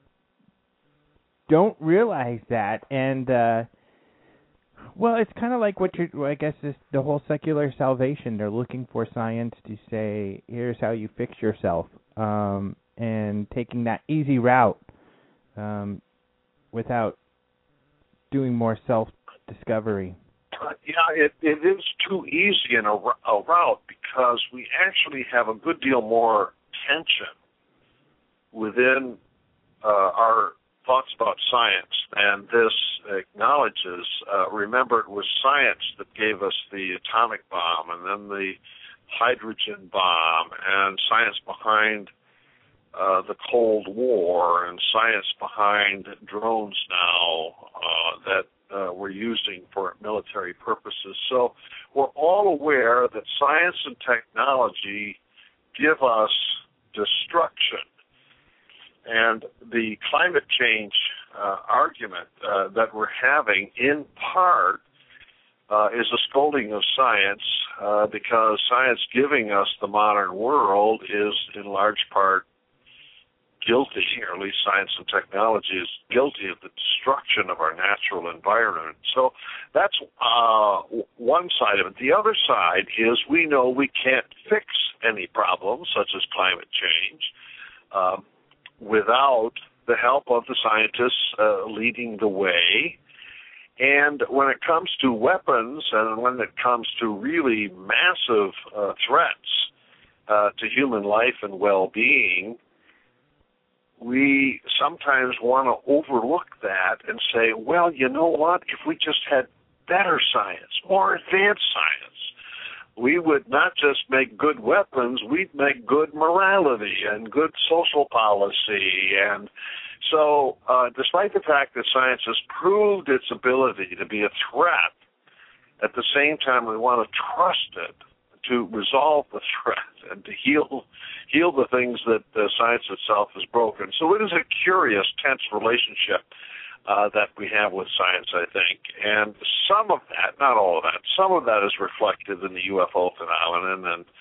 don't realize that. And, uh, well, it's kind of like what you're, I guess, is the whole secular salvation. They're looking for science to say, here's how you fix yourself, um, and taking that easy route um, without doing more self-discovery. Uh, yeah, it, it is too easy in a, a route because we actually have a good deal more tension within uh, our thoughts about science, and this acknowledges, uh, remember, it was science that gave us the atomic bomb and then the hydrogen bomb, and science behind Uh, the Cold War, and science behind drones now uh, that uh, we're using for military purposes. So we're all aware that science and technology give us destruction. And the climate change uh, argument uh, that we're having, in part, uh, is a scolding of science uh, because science giving us the modern world is, in large part, guilty, or at least science and technology is guilty of the destruction of our natural environment. So that's uh, one side of it. The other side is we know we can't fix any problems, such as climate change, uh, without the help of the scientists uh, leading the way. And when it comes to weapons and when it comes to really massive uh, threats uh, to human life and well-being, we sometimes want to overlook that and say, well, you know what, if we just had better science, more advanced science, we would not just make good weapons, we'd make good morality and good social policy. And so uh, despite the fact that science has proved its ability to be a threat, at the same time we want to trust it to resolve the threat and to heal heal the things that uh, science itself has broken. So it is a curious, tense relationship uh, that we have with science, I think. And some of that, not all of that, some of that is reflected in the U F O phenomenon and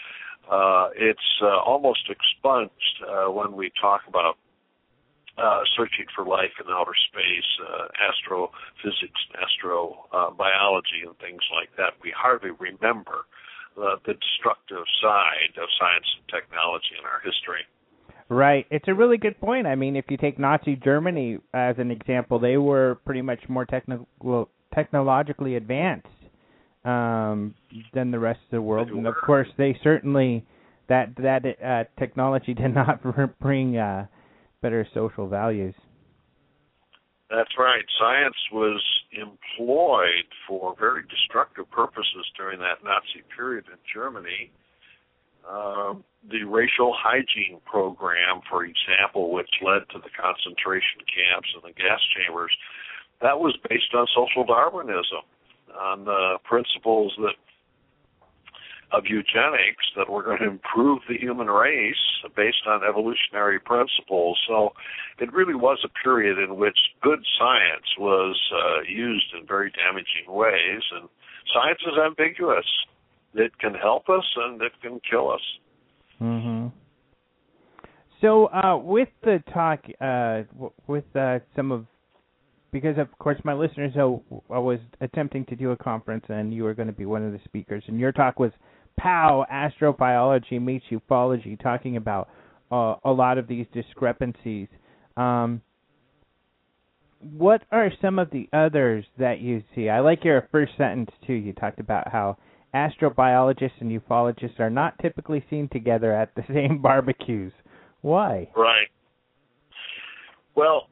uh, it's uh, almost expunged uh, when we talk about uh, searching for life in outer space, uh, astrophysics, astrobiology, uh, and things like that. We hardly remember uh, the destructive side of science and technology in our history. Right. It's a really good point. I mean, if you take Nazi Germany as an example, they were pretty much more technical, technologically advanced um, than the rest of the world. And, of course, they certainly, that that uh, technology did not bring uh, better social values. That's right. Science was employed for very destructive purposes during that Nazi period in Germany. Uh, the racial hygiene program, for example, which led to the concentration camps and the gas chambers, that was based on social Darwinism, on the principles that of eugenics, that we're going to improve the human race based on evolutionary principles. So it really was a period in which good science was uh, used in very damaging ways, and science is ambiguous. It can help us and it can kill us. Mm-hmm. So uh, with the talk, uh, w- with uh, some of, because of course my listeners know I was attempting to do a conference and you were going to be one of the speakers, and your talk was POW, Astrobiology Meets Ufology, talking about uh, a lot of these discrepancies. Um, what are some of the others that you see? I like your first sentence, too. You talked about how astrobiologists and ufologists are not typically seen together at the same barbecues. Why? Right. Well,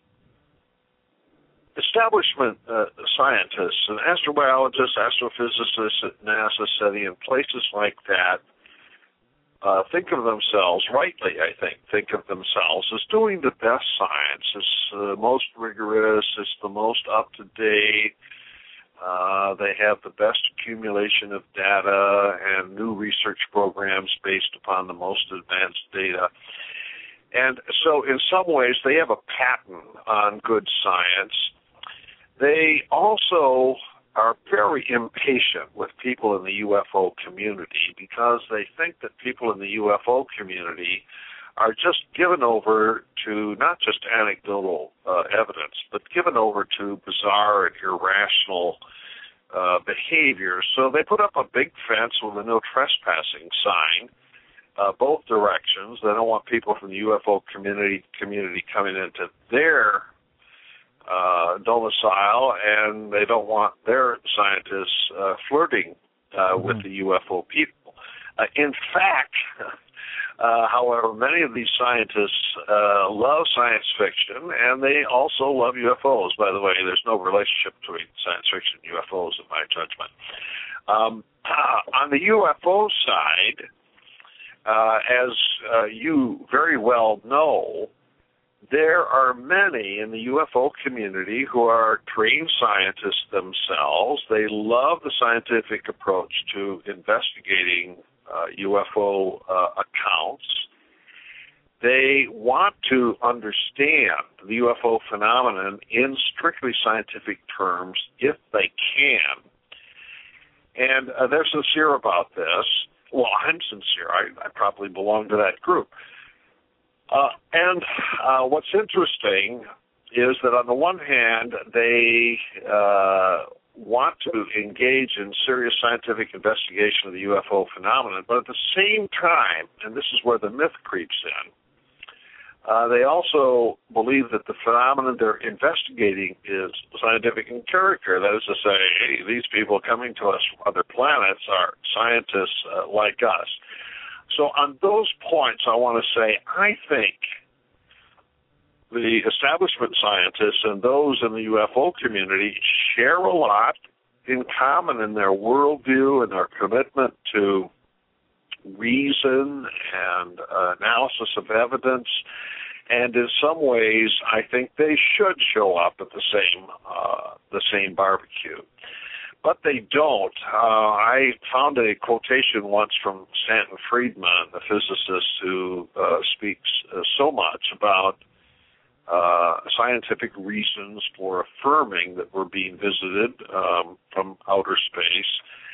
establishment uh, scientists and astrobiologists, astrophysicists at NASA, SETI, and places like that uh, think of themselves, rightly I think, think of themselves as doing the best science. It's the most rigorous, it's the most up-to-date. Uh, they have the best accumulation of data and new research programs based upon the most advanced data. And so in some ways they have a patent on good science. They also are very impatient with people in the U F O community because they think that people in the U F O community are just given over to not just anecdotal uh, evidence, but given over to bizarre and irrational uh, behavior. So they put up a big fence with a no trespassing sign, uh, both directions. They don't want people from the U F O community community coming into their uh, domicile, and they don't want their scientists uh, flirting uh, mm-hmm. with the U F O people. Uh, in fact, Uh, however, many of these scientists uh, love science fiction, and they also love U F Os. By the way, there's no relationship between science fiction and U F Os, in my judgment. Um, uh, on the U F O side, uh, as uh, you very well know, there are many in the U F O community who are trained scientists themselves. They love the scientific approach to investigating Uh, U F O uh, accounts. They want to understand the U F O phenomenon in strictly scientific terms if they can. And uh, they're sincere about this. Well, I'm sincere. I, I probably belong to that group. Uh, and uh, what's interesting is that on the one hand, they uh, want to engage in serious scientific investigation of the U F O phenomenon, but at the same time, and this is where the myth creeps in, uh, they also believe that the phenomenon they're investigating is scientific in character. That is to say, hey, these people coming to us from other planets are scientists uh, like us. So on those points, I want to say, I think the establishment scientists and those in the U F O community share a lot in common in their worldview and their commitment to reason and uh, analysis of evidence. And in some ways, I think they should show up at the same uh, the same barbecue. But they don't. Uh, I found a quotation once from Stanton Friedman, the physicist who uh, speaks uh, so much about Uh, scientific reasons for affirming that we're being visited um, from outer space.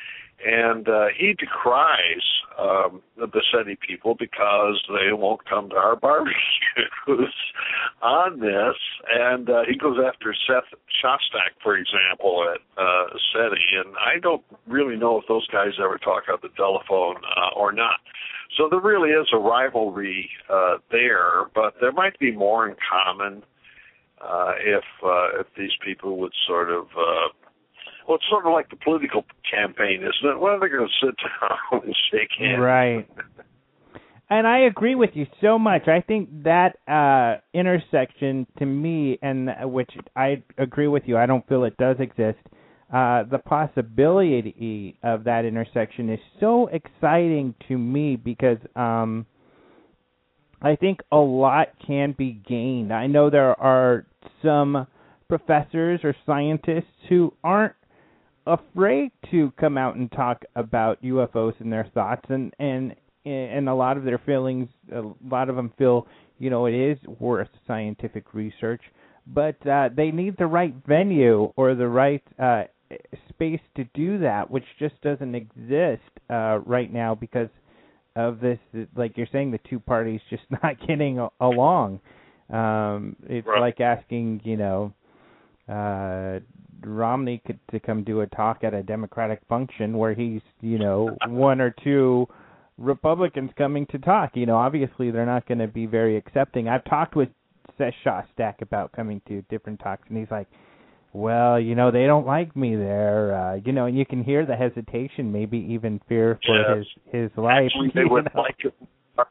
And uh, he decries um, the SETI people because they won't come to our barbecues on this. And uh, he goes after Seth Shostak, for example, at uh, SETI. And I don't really know if those guys ever talk on the telephone uh, or not. So there really is a rivalry uh, there, but there might be more in common uh, if uh, if these people would sort of uh, well, it's sort of like the political campaign, isn't it? When are they going to sit down and shake hands? Right. And I agree with you so much. I think that uh, intersection, to me, and which I agree with you, I don't feel it does exist. Uh, the possibility of that intersection is so exciting to me because um, I think a lot can be gained. I know there are some professors or scientists who aren't afraid to come out and talk about U F Os and their thoughts, and and and a lot of their feelings, a lot of them feel, you know, it is worth scientific research, but uh, they need the right venue or the right uh, space to do that, which just doesn't exist uh, right now because of this, like you're saying, the two parties just not getting a- along. Um, it's right. like asking, you know, uh, Romney could, to come do a talk at a Democratic function where he's, you know, one or two Republicans coming to talk. You know, obviously they're not going to be very accepting. I've talked with Seth Shostak about coming to different talks, and he's like, well, you know, they don't like me there. Uh, you know, and you can hear the hesitation, maybe even fear for yes. his, his life. Actually, they would know. Like it.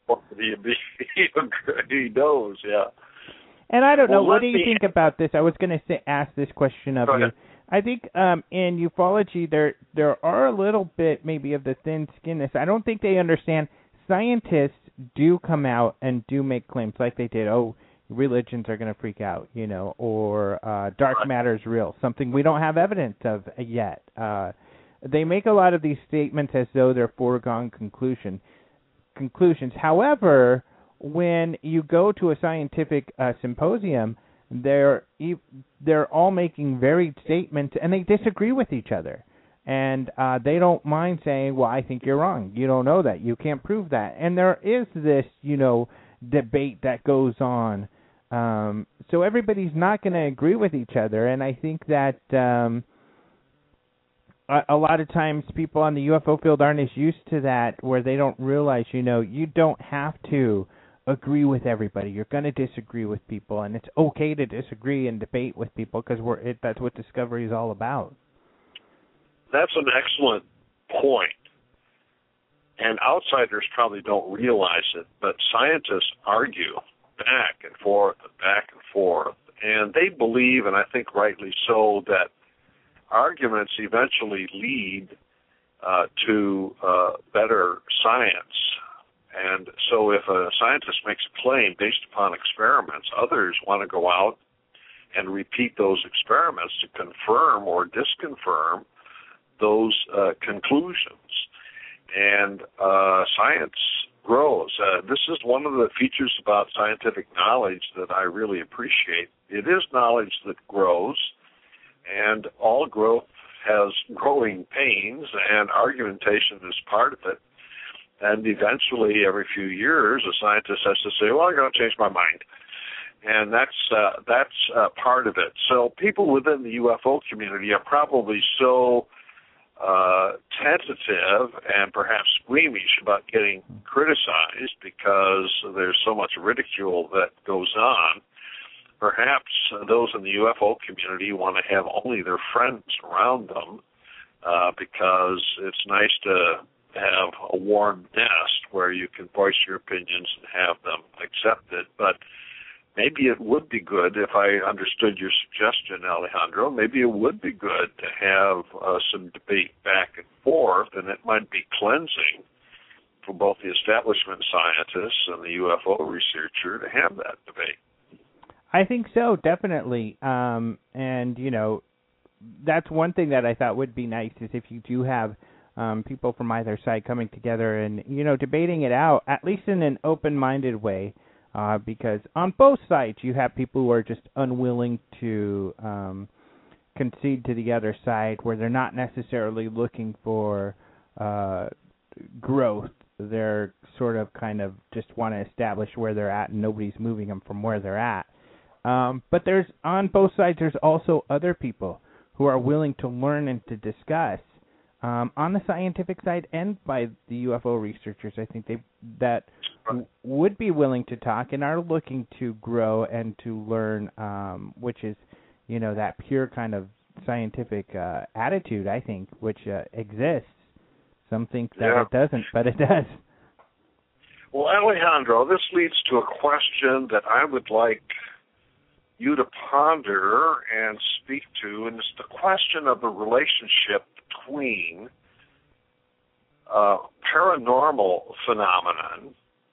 He knows, yeah. And I don't well, know, what do you me... think about this? I was going to say, ask this question of Go you. ahead. I think um, in ufology, there there are a little bit maybe of the thin skinness. I don't think they understand. Scientists do come out and do make claims like they did. Oh, religions are going to freak out, you know, or uh, dark right. matter is real, something we don't have evidence of yet. Uh, they make a lot of these statements as though they're foregone conclusion conclusions. However, when you go to a scientific uh, symposium, they're they're all making varied statements, and they disagree with each other. And uh, they don't mind saying, well, I think you're wrong. You don't know that. You can't prove that. And there is this, you know, debate that goes on. Um, so everybody's not going to agree with each other. And I think that um, a, a lot of times people on the U F O field aren't as used to that, where they don't realize, you know, you don't have to agree with everybody. You're going to disagree with people, and it's okay to disagree and debate with people because we're it, that's what Discovery is all about. That's an excellent point. And outsiders probably don't realize it, but scientists argue back and forth and back and forth, and they believe, and I think rightly so, that arguments eventually lead uh, to uh, better science. And so if a scientist makes a claim based upon experiments, others want to go out and repeat those experiments to confirm or disconfirm those uh, conclusions. And uh, science grows. Uh, this is one of the features about scientific knowledge that I really appreciate. It is knowledge that grows, and all growth has growing pains, and argumentation is part of it. And eventually, every few years, a scientist has to say, well, I'm going to change my mind. And that's uh, that's uh, part of it. So people within the U F O community are probably so uh, tentative and perhaps squeamish about getting criticized because there's so much ridicule that goes on. Perhaps those in the U F O community want to have only their friends around them uh, because it's nice to have a warm nest where you can voice your opinions and have them accepted. But maybe it would be good, if I understood your suggestion, Alejandro, maybe it would be good to have uh, some debate back and forth, and it might be cleansing for both the establishment scientists and the U F O researcher to have that debate. I think so, definitely. Um, and, you know, that's one thing that I thought would be nice is if you do have um, people from either side coming together and, you know, debating it out, at least in an open-minded way. Uh, because on both sides you have people who are just unwilling to um, concede to the other side, where they're not necessarily looking for uh, growth. They're sort of kind of just want to establish where they're at, and nobody's moving them from where they're at. Um, but there's on both sides. There's also other people who are willing to learn and to discuss um, on the scientific side, and by the U F O researchers. I think they that w- would be willing to talk and are looking to grow and to learn, um, which is, you know, that pure kind of scientific uh, attitude, I think, which uh, exists. Some think that yeah. it doesn't, but it does. Well, Alejandro, this leads to a question that I would like you to ponder and speak to, and it's the question of the relationship between uh, paranormal phenomenon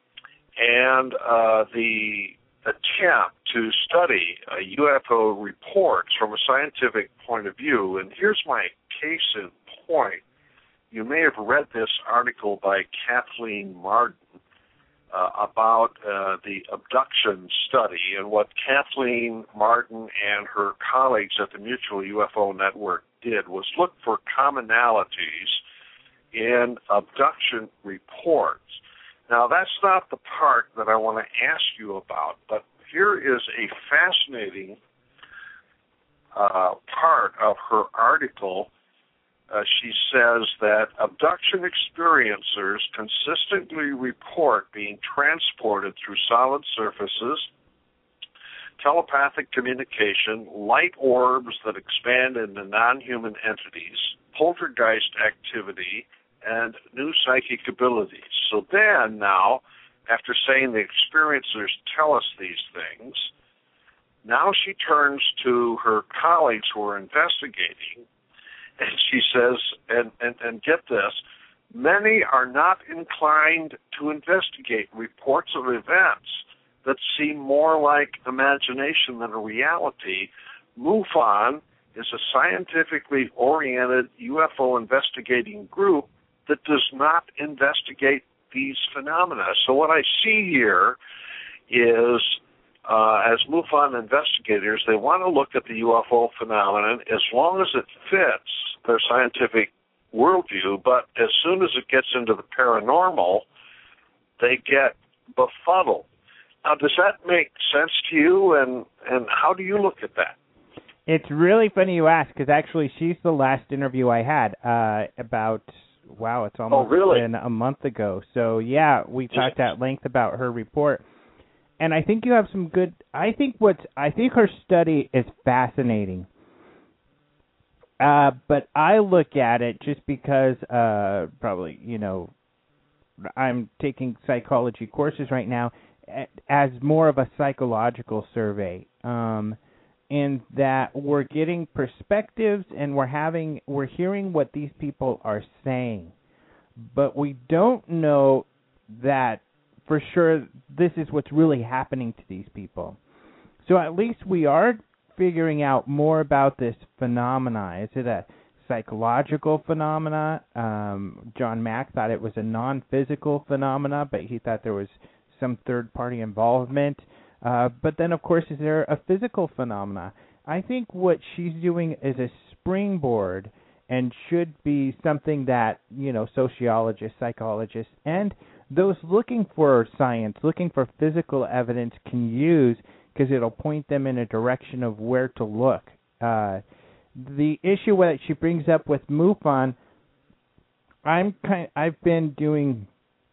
and uh, the attempt to study uh, U F O reports from a scientific point of view. And here's my case in point. You may have read this article by Kathleen Marden uh, about uh, the abduction study, and what Kathleen Marden and her colleagues at the Mutual U F O Network did was look for commonalities in abduction reports. Now, that's not the part that I want to ask you about, but here is a fascinating uh, part of her article. Uh, she says that abduction experiencers consistently report being transported through solid surfaces, telepathic communication, light orbs that expand into non-human entities, poltergeist activity, and new psychic abilities. So then now, after saying the experiencers tell us these things, now she turns to her colleagues who are investigating, and she says, and, and, and get this, many are not inclined to investigate reports of events that seem more like imagination than a reality. MUFON is a scientifically oriented U F O investigating group that does not investigate these phenomena. So what I see here is, uh, as MUFON investigators, they want to look at the U F O phenomenon as long as it fits their scientific worldview, but as soon as it gets into the paranormal, they get befuddled. Now, does that make sense to you, and, and how do you look at that? It's really funny you ask, because actually she's the last interview I had uh, about, wow, it's almost oh, really? been a month ago. So, yeah, we talked at length about her report. And I think you have some good, I think what's, I think her study is fascinating. Uh, but I look at it just because uh, probably, you know, I'm taking psychology courses right now as more of a psychological survey, um, in that we're getting perspectives and we're having, we're hearing what these people are saying, but we don't know that for sure this is what's really happening to these people. So at least we are figuring out more about this phenomena. Is it a psychological phenomena? Um, John Mack thought it was a non-physical phenomena, but he thought there was some third-party involvement. Uh, but then, of course, is there a physical phenomena? I think what she's doing is a springboard and should be something that, you know, sociologists, psychologists, and those looking for science, looking for physical evidence can use, because it'll point them in a direction of where to look. Uh, the issue that she brings up with MUFON, I'm kind, I've been doing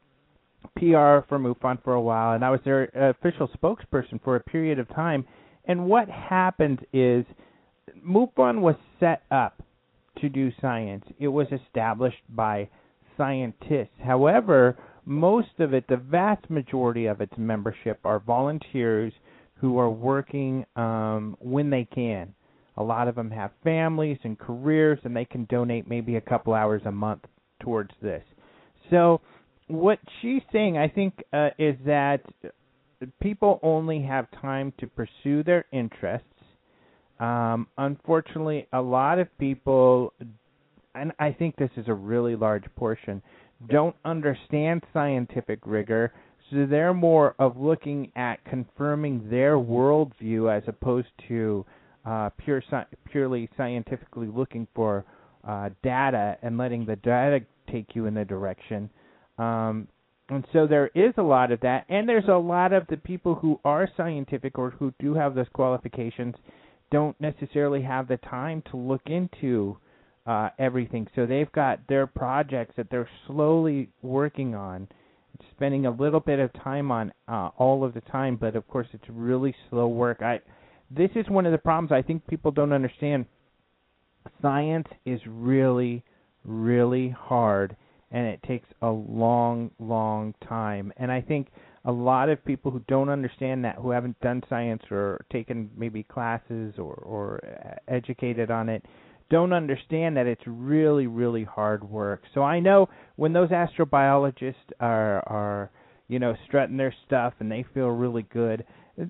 P R for MUFON for a while, and I was their official spokesperson for a period of time. And what happened is MUFON was set up to do science. It was established by scientists. However, most of it, the vast majority of its membership, are volunteers who are working um, when they can. A lot of them have families and careers, and they can donate maybe a couple hours a month towards this. So what she's saying, I think, uh, is that people only have time to pursue their interests. Um, unfortunately, a lot of people, and I think this is a really large portion, don't understand scientific rigor. So they're more of looking at confirming their worldview as opposed to uh, pure, purely scientifically looking for uh, data and letting the data take you in the direction. Um, and so there is a lot of that, and there's a lot of the people who are scientific or who do have those qualifications don't necessarily have the time to look into uh, everything. So they've got their projects that they're slowly working on, spending a little bit of time on uh, all of the time, but of course it's really slow work. I this is one of the problems I think people don't understand. Science is really, really hard, and it takes a long, long time. And I think a lot of people who don't understand that, who haven't done science or taken maybe classes or, or educated on it, don't understand that it's really, really hard work. So I know when those astrobiologists are, are you know, strutting their stuff and they feel really good,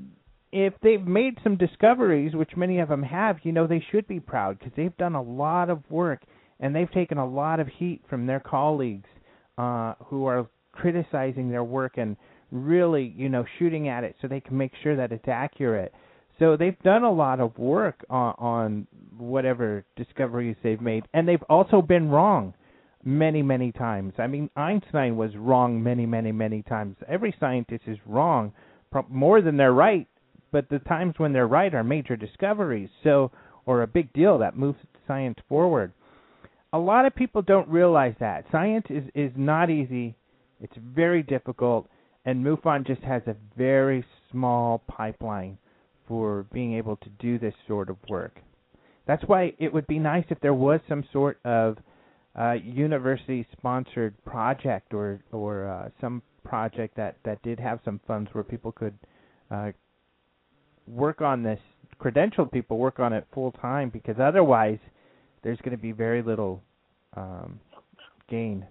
if they've made some discoveries, which many of them have, you know, they should be proud because they've done a lot of work and they've taken a lot of heat from their colleagues uh, who are criticizing their work and really, you know, shooting at it so they can make sure that it's accurate. So they've done a lot of work on, on whatever discoveries they've made, and they've also been wrong many, many times. I mean, Einstein was wrong many, many, many times. Every scientist is wrong more than they're right, but the times when they're right are major discoveries, so or a big deal that moves science forward. A lot of people don't realize that. Science is, is not easy. It's very difficult, and MUFON just has a very small pipeline for being able to do this sort of work. That's why it would be nice if there was some sort of uh, university-sponsored project or or uh, some project that, that did have some funds where people could uh, work on this, credentialed people work on it full-time, because otherwise there's going to be very little um, gain.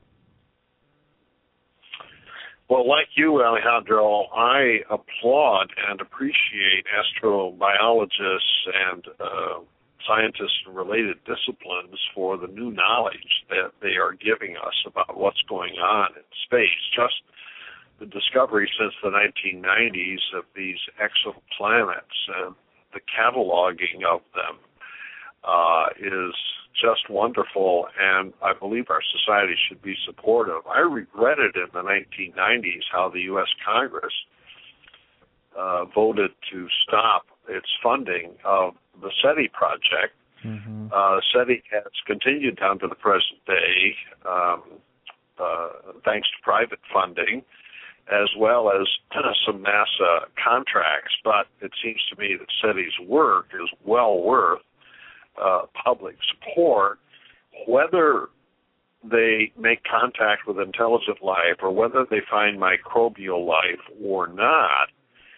Well, like you, Alejandro, I applaud and appreciate astrobiologists and uh, scientists in related disciplines for the new knowledge that they are giving us about what's going on in space. Just the discovery since the nineteen nineties of these exoplanets and the cataloging of them uh, is just wonderful, and I believe our society should be supportive. I regretted in the nineteen nineties how the U S Congress uh, voted to stop its funding of the SETI project. Mm-hmm. Uh, SETI has continued down to the present day, um, uh, thanks to private funding, as well as uh, some NASA contracts, but it seems to me that SETI's work is well worth uh, public support, whether they make contact with intelligent life or whether they find microbial life or not.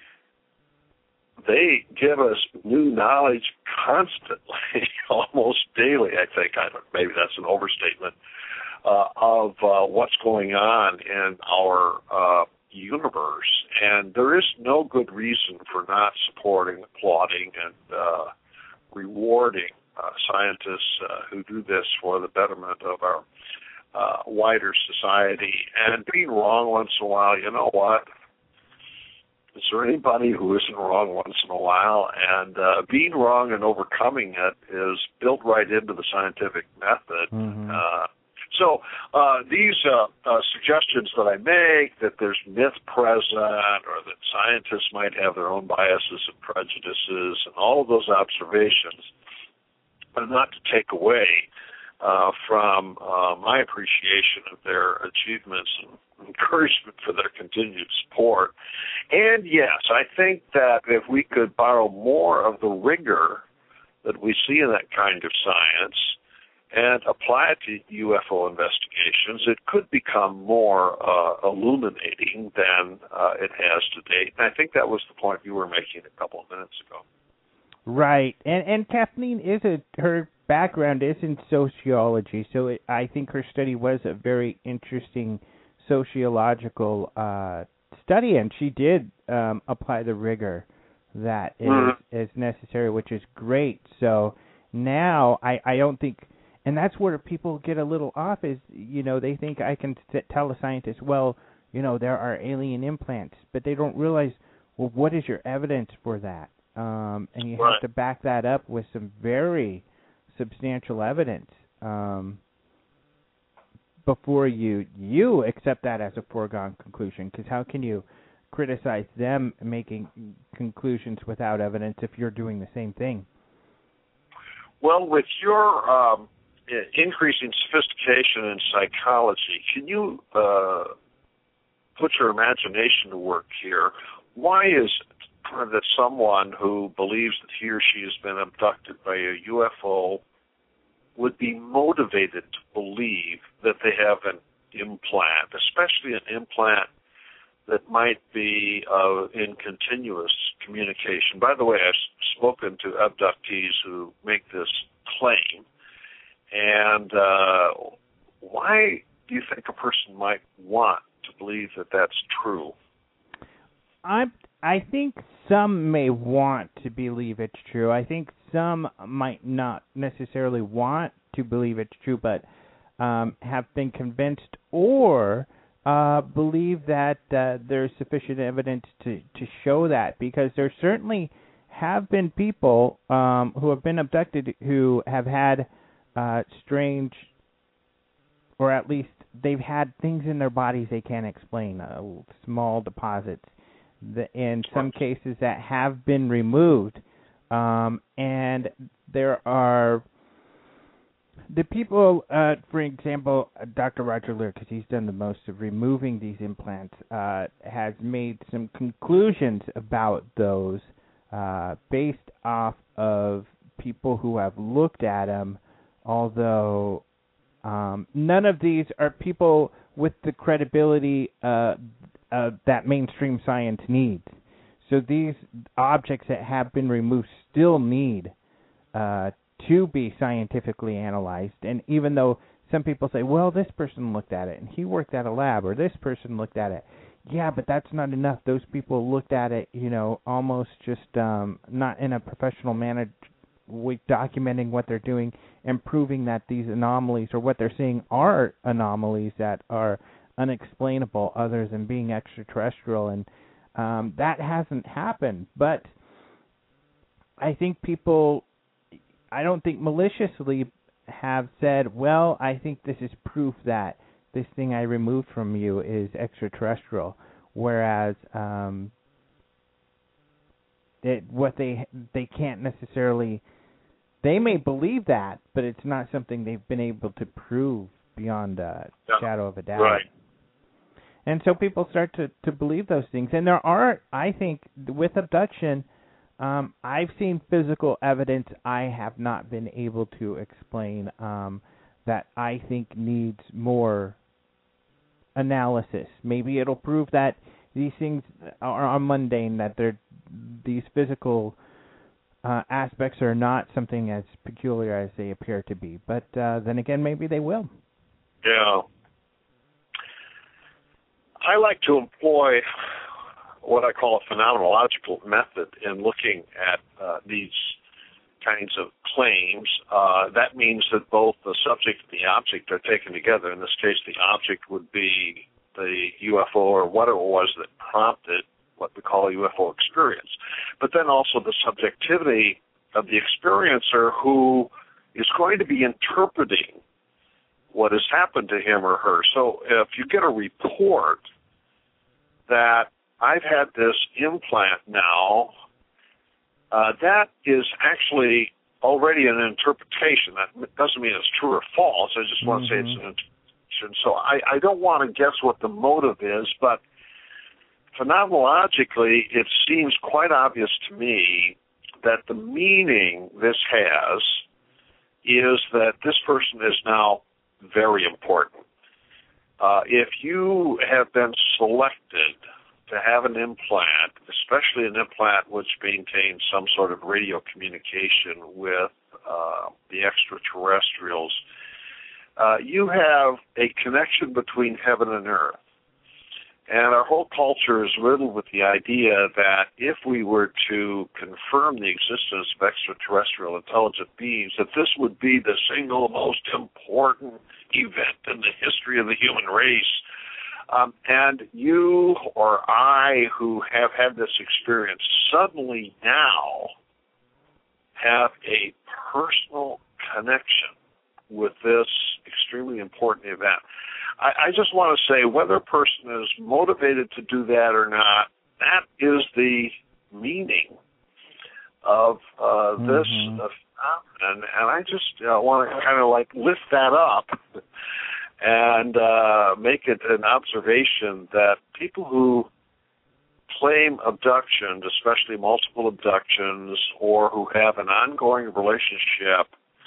They give us new knowledge constantly, almost daily, I think. I don't, maybe that's an overstatement, uh, of uh, what's going on in our uh, universe. And there is no good reason for not supporting, applauding, and uh, rewarding uh, scientists uh, who do this for the betterment of our uh, wider society. And being wrong once in a while, you know what? Is there anybody who isn't wrong once in a while? And uh, being wrong and overcoming it is built right into the scientific method. Mm-hmm. Uh, so uh, these uh, uh, suggestions that I make, that there's myth present or that scientists might have their own biases and prejudices and all of those observations are not to take away uh, from uh, my appreciation of their achievements and encouragement for their continued support. And yes, I think that if we could borrow more of the rigor that we see in that kind of science and apply it to U F O investigations, it could become more uh, illuminating than uh, it has to date. And I think that was the point you were making a couple of minutes ago. Right. And and Kathleen is a her background is in sociology, so it, I think her study was a very interesting sociological uh, study, and she did um, apply the rigor that is, mm-hmm. is necessary, which is great. So now I, I don't think, and that's where people get a little off is, you know, they think I can t- tell a scientist, well, you know, there are alien implants, but they don't realize, well, what is your evidence for that? Um, and you right. have to back that up with some very substantial evidence. Um before you, you accept that as a foregone conclusion, because how can you criticize them making conclusions without evidence if you're doing the same thing? Well, with your um, increasing sophistication in psychology, can you uh, put your imagination to work here? Why is it that someone who believes that he or she has been abducted by a U F O would be motivated to believe that they have an implant, especially an implant that might be uh, in continuous communication? By the way, I've spoken to abductees who make this claim, and uh, why do you think a person might want to believe that that's true? I I think some may want to believe it's true. I think some might not necessarily want to believe it's true, but um, have been convinced or uh, believe that uh, there's sufficient evidence to, to show that, because there certainly have been people um, who have been abducted who have had uh, strange, or at least they've had things in their bodies they can't explain, uh, small deposits, the, in some cases that have been removed. Um, and there are the people, uh, for example, Doctor Roger Leir, because he's done the most of removing these implants, uh, has made some conclusions about those uh, based off of people who have looked at them, although um, none of these are people with the credibility uh, uh, that mainstream science needs. So these objects that have been removed still need uh, to be scientifically analyzed. And even though some people say, well, this person looked at it and he worked at a lab, or this person looked at it, yeah, but that's not enough. Those people looked at it, you know, almost just um, not in a professional manner, documenting what they're doing and proving that these anomalies or what they're seeing are anomalies that are unexplainable other than being extraterrestrial. And um, that hasn't happened. But I think people, I don't think maliciously have said, well, I think this is proof that this thing I removed from you is extraterrestrial, whereas um, it, what they they can't necessarily, they may believe that, but it's not something they've been able to prove beyond a yeah. shadow of a doubt. Right. And so people start to, to believe those things. And there are, I think, with abduction, um, I've seen physical evidence I have not been able to explain um, that I think needs more analysis. Maybe it'll prove that these things are, are mundane, that they're, these physical uh, aspects are not something as peculiar as they appear to be. But uh, then again, maybe they will. Yeah. I like to employ what I call a phenomenological method in looking at uh, these kinds of claims. Uh, that means that both the subject and the object are taken together. In this case, the object would be the U F O or what it was that prompted what we call a U F O experience. But then also the subjectivity of the experiencer who is going to be interpreting what has happened to him or her. So if you get a report that I've had this implant now, uh, that is actually already an interpretation. That doesn't mean it's true or false. I just want mm-hmm. to say it's an interpretation. So I, I don't want to guess what the motive is, but phenomenologically, it seems quite obvious to me that the meaning this has is that this person is now very important. Uh, if you have been selected to have an implant, especially an implant which maintains some sort of radio communication with uh, the extraterrestrials, uh, you have a connection between heaven and earth. And our whole culture is riddled with the idea that if we were to confirm the existence of extraterrestrial intelligent beings, that this would be the single most important event in the history of the human race. Um, and you or I who have had this experience suddenly now have a personal connection with this extremely important event. I, I just want to say, whether a person is motivated to do that or not, that is the meaning of uh, this mm-hmm. phenomenon, and I just uh, want to kind of like lift that up and uh, make it an observation that people who claim abduction, especially multiple abductions, or who have an ongoing relationship,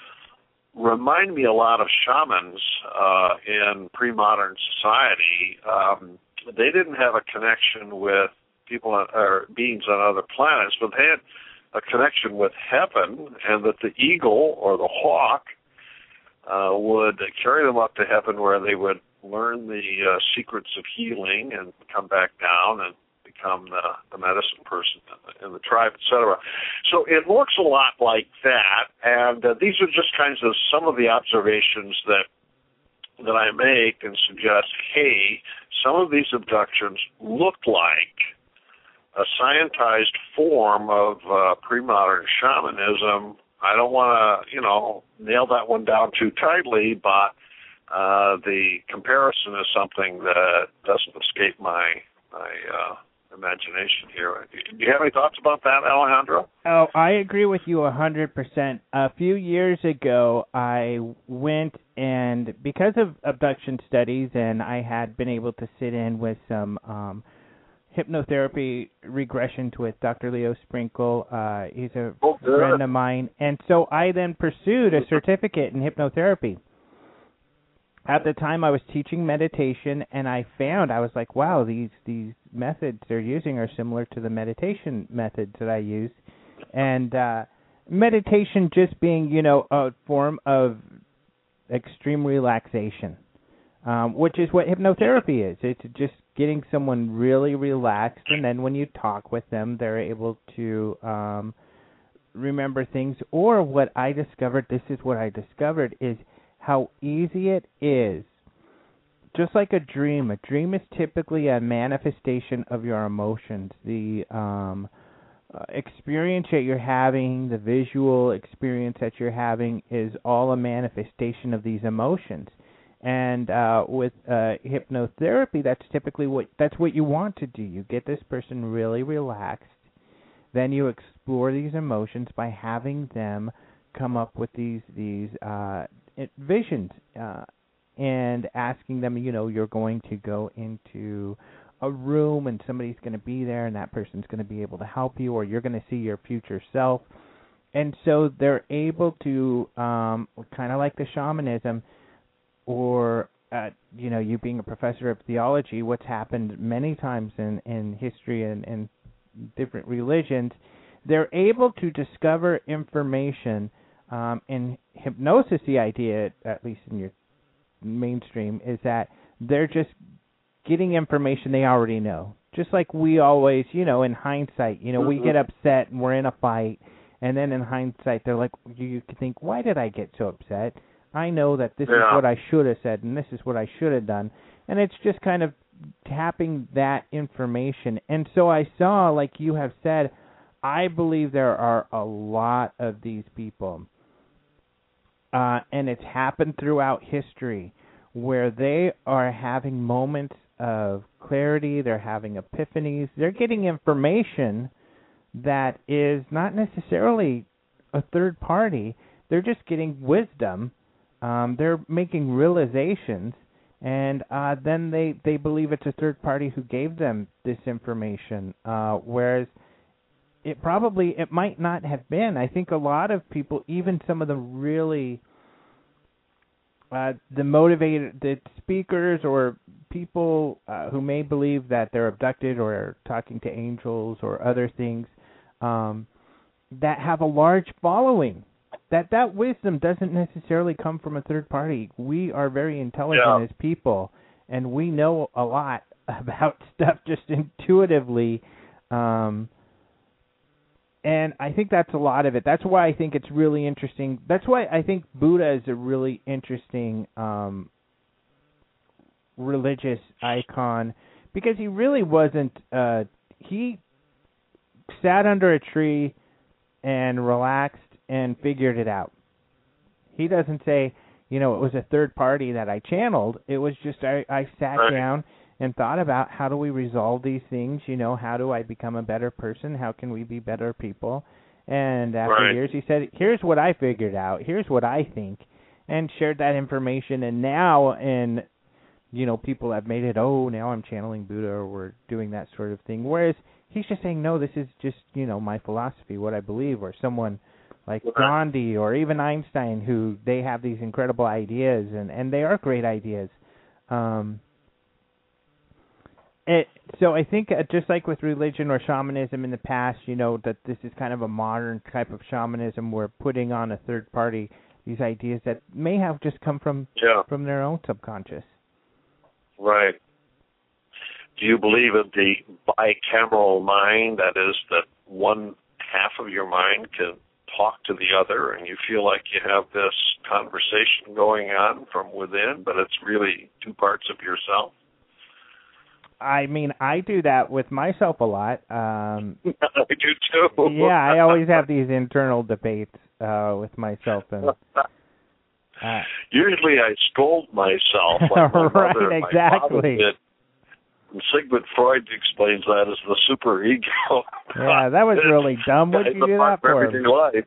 remind me a lot of shamans uh, in pre-modern society. Um, they didn't have a connection with people on, or beings on other planets, but they had a connection with heaven, and that the eagle or the hawk uh, would carry them up to heaven, where they would learn the uh, secrets of healing and come back down and become the, the medicine person in the, in the tribe, et cetera. So it looks a lot like that, and uh, these are just kinds of some of the observations that that I make and suggest, hey, some of these abductions look like a scientized form of uh, pre-modern shamanism. I don't want to, you know, nail that one down too tightly, but uh, the comparison is something that doesn't escape my my uh, imagination here. Do you have any thoughts about that, Alejandro? Oh, I agree with you one hundred percent. A few years ago, I went and, because of abduction studies, and I had been able to sit in with some um, hypnotherapy regressions with Doctor Leo Sprinkle. Uh, he's a oh, friend of mine. And so I then pursued a certificate in hypnotherapy. At the time, I was teaching meditation, and I found, I was like, wow, these, these methods they're using are similar to the meditation methods that I use. And uh, meditation just being, you know, a form of extreme relaxation, um, which is what hypnotherapy is. It's just getting someone really relaxed, and then when you talk with them, they're able to um, remember things. Or what I discovered, this is what I discovered, is how easy it is. Just like a dream, a dream is typically a manifestation of your emotions. The um, uh, experience that you're having, the visual experience that you're having, is all a manifestation of these emotions. And uh, with uh, hypnotherapy, that's typically what that's what you want to do. You get this person really relaxed, then you explore these emotions by having them come up with these these uh, visions uh, and asking them. You know, you're going to go into a room and somebody's going to be there, and that person's going to be able to help you, or you're going to see your future self. And so they're able to, um, kind of like the shamanism. Or, uh, you know, you being a professor of theology, what's happened many times in, in history and, and different religions, they're able to discover information. Um, in hypnosis, the idea, at least in your mainstream, is that they're just getting information they already know. Just like we always, you know, in hindsight, you know, mm-hmm. we get upset and we're in a fight, and then in hindsight, they're like, you can think, why did I get so upset? I know that this yeah. is what I should have said, and this is what I should have done. And it's just kind of tapping that information. And so I saw, like you have said, I believe there are a lot of these people. Uh, and it's happened throughout history where they are having moments of clarity, they're having epiphanies, they're getting information that is not necessarily a third party, they're just getting wisdom. Um, they're making realizations, and uh, then they, they believe it's a third party who gave them this information, uh, whereas it probably, it might not have been. I think a lot of people, even some of the really, uh, the motivated, the speakers or people uh, who may believe that they're abducted or are talking to angels or other things, um, that have a large following. That that wisdom doesn't necessarily come from a third party. We are very intelligent yeah. as people, and we know a lot about stuff just intuitively. Um, and I think that's a lot of it. That's why I think it's really interesting. That's why I think Buddha is a really interesting um, religious icon, because he really wasn't. Uh, he sat under a tree and relaxed and figured it out. He doesn't say, you know, it was a third party that I channeled. It was just I, I sat right. down and thought about how do we resolve these things, you know, how do I become a better person, how can we be better people? And after right. years, he said, here's what I figured out, here's what I think, and shared that information. And now, and, you know, people have made it, oh, now I'm channeling Buddha or we're doing that sort of thing. Whereas he's just saying, no, this is just, you know, my philosophy, what I believe, or someone like Gandhi or even Einstein, who they have these incredible ideas, and, and they are great ideas. Um, it, so I think uh, just like with religion or shamanism in the past, you know, that this is kind of a modern type of shamanism. We're putting on a third party these ideas that may have just come from yeah. from their own subconscious. Right. Do you believe in the bicameral mind? That is, that one half of your mind can talk to the other, and you feel like you have this conversation going on from within, but it's really two parts of yourself? I mean, I do that with myself a lot. Um, I do too. Yeah, I always have these internal debates uh, with myself. And, uh, usually I scold myself. Like my right, mother and exactly. My father did. And Sigmund Freud explains that as the superego. Yeah, that was really dumb. What did you do that for? Life.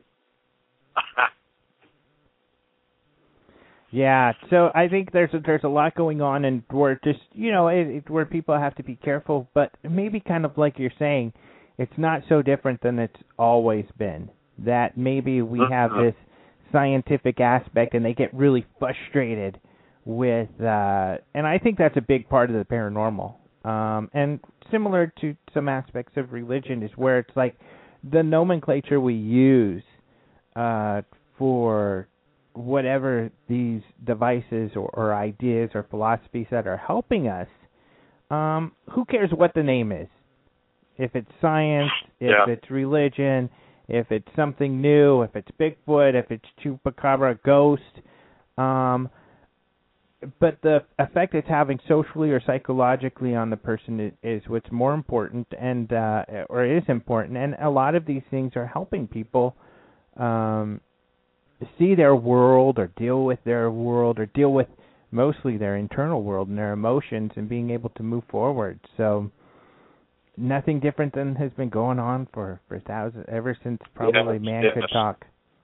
Yeah, so I think there's a, there's a lot going on, and where just you know it, it, where people have to be careful, but maybe kind of like you're saying, it's not so different than it's always been. That maybe we have this scientific aspect, and they get really frustrated with, uh, and I think that's a big part of the paranormal. Um, and similar to some aspects of religion is where it's like the nomenclature we use uh, for whatever these devices or, or ideas or philosophies that are helping us, um, who cares what the name is? If it's science, if yeah. it's religion, if it's something new, if it's Bigfoot, if it's Chupacabra, ghost, um, but the effect it's having socially or psychologically on the person is, is what's more important, and uh, or is important. And a lot of these things are helping people um, see their world, or deal with their world, or deal with mostly their internal world and their emotions, and being able to move forward. So nothing different than has been going on for for thousands, ever since probably yes, man yes. could talk.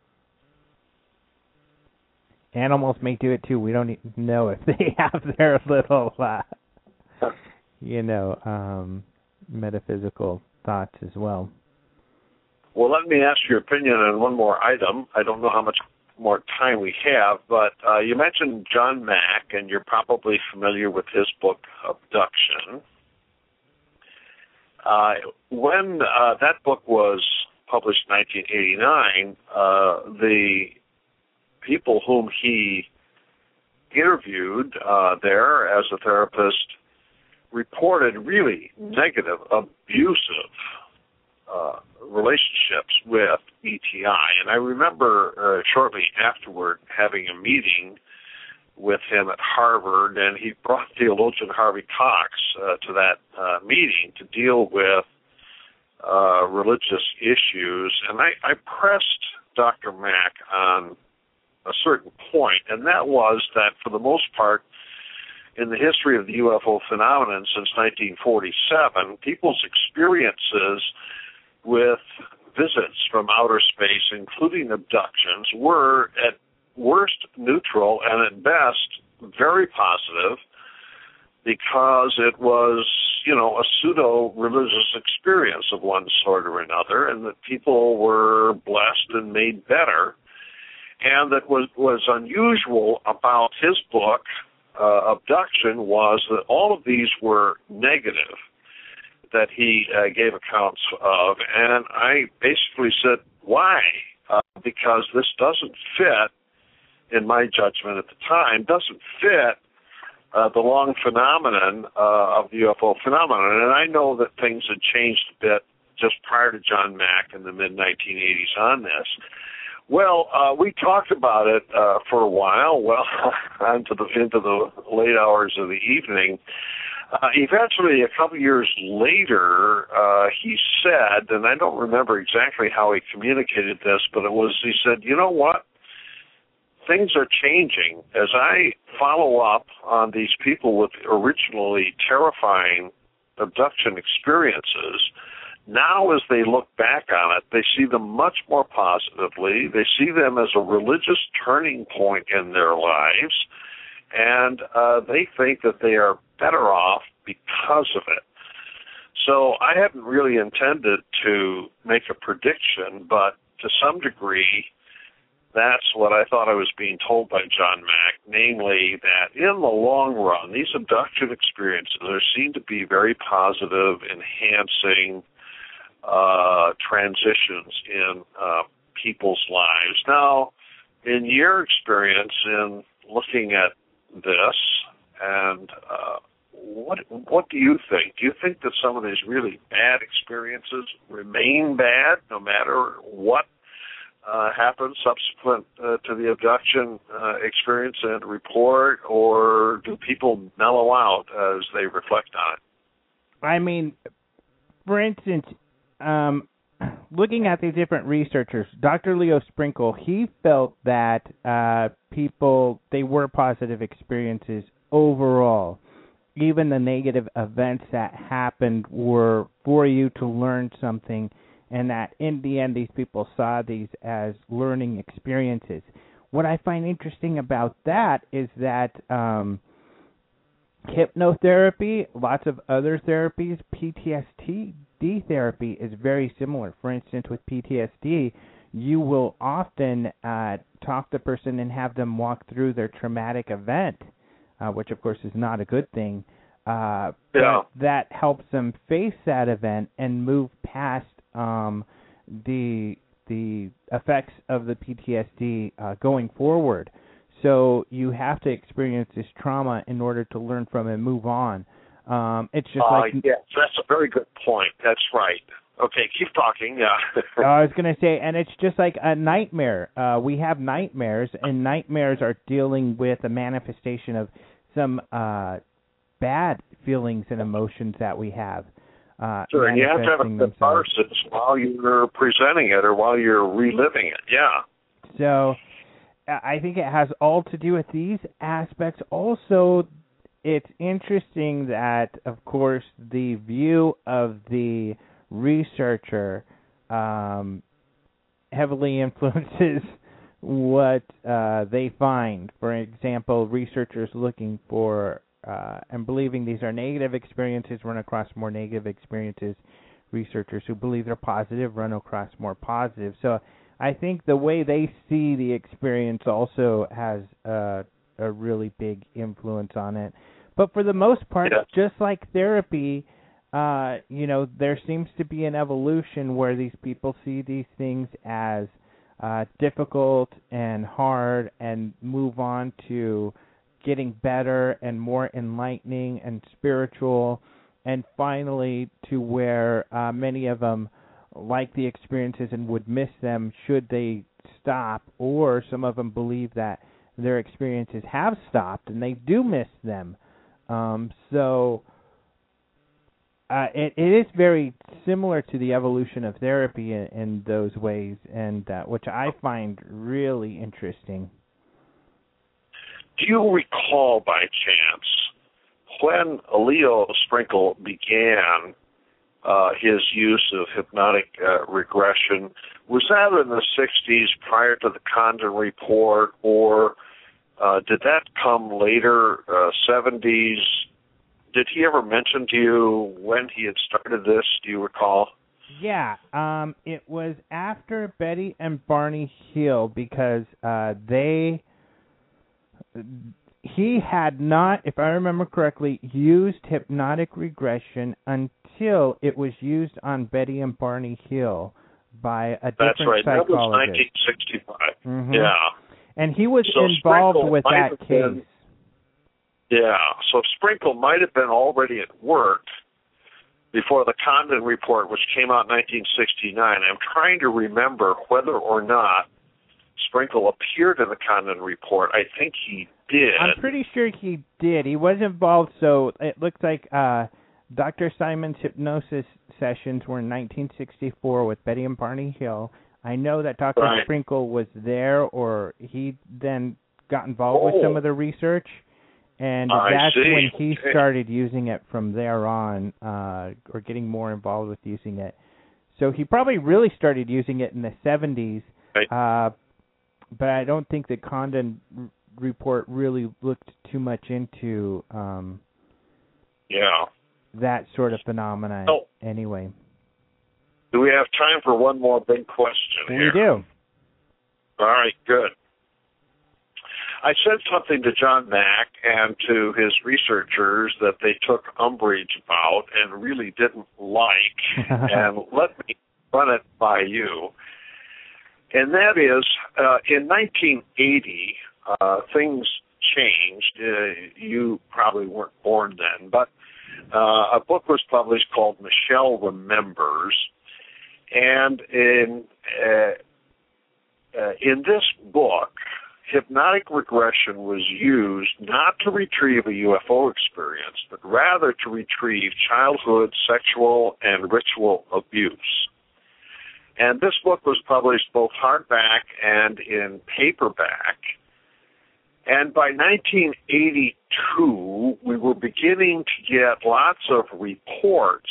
Animals may do it too. We don't even know if they have their little, uh, you know, um, metaphysical thoughts as well. Well, let me ask your opinion on one more item. I don't know how much more time we have, but uh, you mentioned John Mack, and you're probably familiar with his book, Abduction. Uh, when uh, that book was published in nineteen eighty-nine, uh, the people whom he interviewed uh, there as a therapist reported really negative, abusive uh, relationships with E T I. And I remember uh, shortly afterward having a meeting with him at Harvard, and he brought theologian Harvey Cox uh, to that uh, meeting to deal with uh, religious issues. And I, I pressed Doctor Mack on a certain point, and that was that for the most part, in the history of the U F O phenomenon since nineteen forty-seven, people's experiences with visits from outer space, including abductions, were at worst neutral and at best very positive, because it was, you know, a pseudo-religious experience of one sort or another, and that people were blessed and made better. And that was, was unusual about his book, uh, Abduction, was that all of these were negative that he uh, gave accounts of. And I basically said, why? Uh, because this doesn't fit, in my judgment at the time, doesn't fit uh, the long phenomenon uh, of the U F O phenomenon. And I know that things had changed a bit just prior to John Mack in the mid nineteen eighties on this. Well, uh, we talked about it uh, for a while, well, into the, into the late hours of the evening. Uh, eventually, a couple years later, uh, he said, and I don't remember exactly how he communicated this, but it was, he said, you know what? things are changing. As I follow up on these people with originally terrifying abduction experiences, now as they look back on it, they see them much more positively. They see them as a religious turning point in their lives, and uh, they think that they are better off because of it. So I hadn't really intended to make a prediction, but to some degree, that's what I thought I was being told by John Mack, namely that in the long run, these abduction experiences are seen to be very positive, enhancing uh, transitions in uh, people's lives. Now, in your experience in looking at this, and uh, what what do you think? Do you think that some of these really bad experiences remain bad no matter what Uh, happens subsequent uh, to the abduction uh, experience and report, or do people mellow out as they reflect on it? I mean, for instance, um, looking at these different researchers, Doctor Leo Sprinkle, he felt that uh, people, they were positive experiences overall. Even the negative events that happened were for you to learn something, and that in the end these people saw these as learning experiences. What I find interesting about that is that um, hypnotherapy, lots of other therapies, P T S D therapy is very similar. For instance, with P T S D, you will often uh, talk to the person and have them walk through their traumatic event, uh, which of course is not a good thing. Uh, yeah. But that helps them face that event and move past Um, the the effects of the P T S D uh, going forward. So you have to experience this trauma in order to learn from it and move on. Um, it's just uh, like yeah, that's a very good point. That's right. Okay, keep talking. Yeah. I was going to say, and it's just like a nightmare. Uh, we have nightmares, and nightmares are dealing with a manifestation of some uh, bad feelings and emotions that we have. Uh, sure, and you have to have a catharsis while you're presenting it or while you're reliving it, yeah. So I think it has all to do with these aspects. Also, it's interesting that, of course, the view of the researcher um, heavily influences what uh, they find. For example, researchers looking for Uh, and believing these are negative experiences run across more negative experiences. Researchers who believe they're positive run across more positive. So I think the way they see the experience also has uh, a really big influence on it. But for the most part, yeah. just like therapy, uh, you know, there seems to be an evolution where these people see these things as uh, difficult and hard and move on to getting better and more enlightening and spiritual, and finally to where uh, many of them like the experiences and would miss them should they stop, or some of them believe that their experiences have stopped and they do miss them. Um, so uh, it, it is very similar to the evolution of therapy in, in those ways, and uh, which I find really interesting. Do you recall by chance when Leo Sprinkle began uh, his use of hypnotic uh, regression? Was that in the sixties prior to the Condon Report, or uh, did that come later, uh, seventies? Did he ever mention to you when he had started this? Do you recall? Yeah, um, it was after Betty and Barney Hill, because uh, they... he had not, if I remember correctly, used hypnotic regression until it was used on Betty and Barney Hill by a different That's right. psychologist. That was nineteen sixty-five. Mm-hmm. Yeah. And he was so involved Sprinkle with that case. Been, yeah. So Sprinkle might have been already at work before the Condon Report, which came out in nineteen sixty-nine. I'm trying to remember whether or not Sprinkle appeared in the Condon Report. I think he did. I'm pretty sure he did. He was involved, so it looks like uh, Doctor Simon's hypnosis sessions were in nineteen sixty-four with Betty and Barney Hill. I know that Doctor Right. Sprinkle was there, or he then got involved Oh. with some of the research, and I that's see. when he Okay. started using it from there on, uh, or getting more involved with using it. So he probably really started using it in the seventies, Right. uh, but I don't think the Condon r- report really looked too much into um, Yeah. that sort of phenomenon Oh. anyway. Do we have time for one more big question We here? do. All right, good. I said something to John Mack and to his researchers that they took umbrage about and really didn't like, and let me run it by you. And that is, uh, in nineteen eighty, uh, things changed. Uh, you probably weren't born then, but uh, a book was published called Michelle Remembers. And in uh, uh, in this book, hypnotic regression was used not to retrieve a U F O experience, but rather to retrieve childhood sexual and ritual abuse. And this book was published both hardback and in paperback. And by nineteen eighty-two, we were beginning to get lots of reports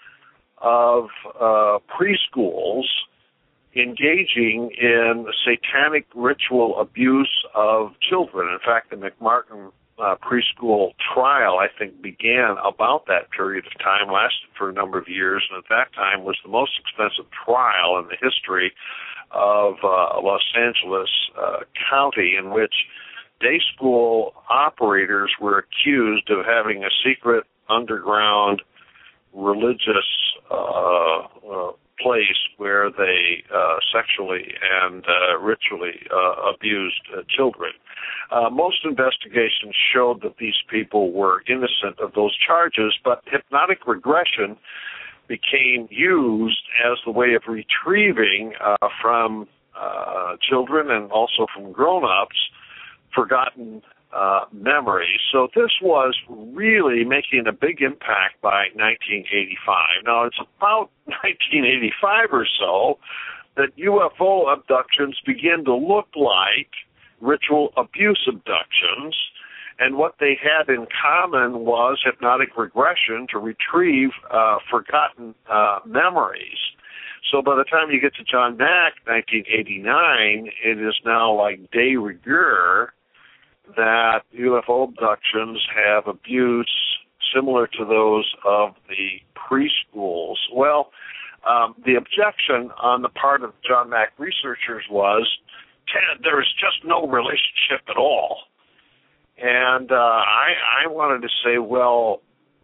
of uh, preschools engaging in satanic ritual abuse of children. In fact, the McMartin uh, preschool trial, I think, began about that period of time, lasted for a number of years, and at that time was the most expensive trial in the history of uh, Los Angeles uh, County, in which day school operators were accused of having a secret underground religious uh, uh, place where they uh, sexually and uh, ritually uh, abused uh, children. Uh, most investigations showed that these people were innocent of those charges, but hypnotic regression became used as the way of retrieving uh, from uh, children and also from grown-ups forgotten uh, memories. So this was really making a big impact by nineteen eighty-five. Now, it's about nineteen eighty-five or so that U F O abductions begin to look like ritual abuse abductions, and what they had in common was hypnotic regression to retrieve uh, forgotten uh, memories. So by the time you get to John Mack, nineteen eighty-nine, it is now like de rigueur that U F O abductions have abuse similar to those of the preschools. Well, um, the objection on the part of John Mack researchers was, Ted, there is just no relationship at all. And uh, I, I wanted to say, well,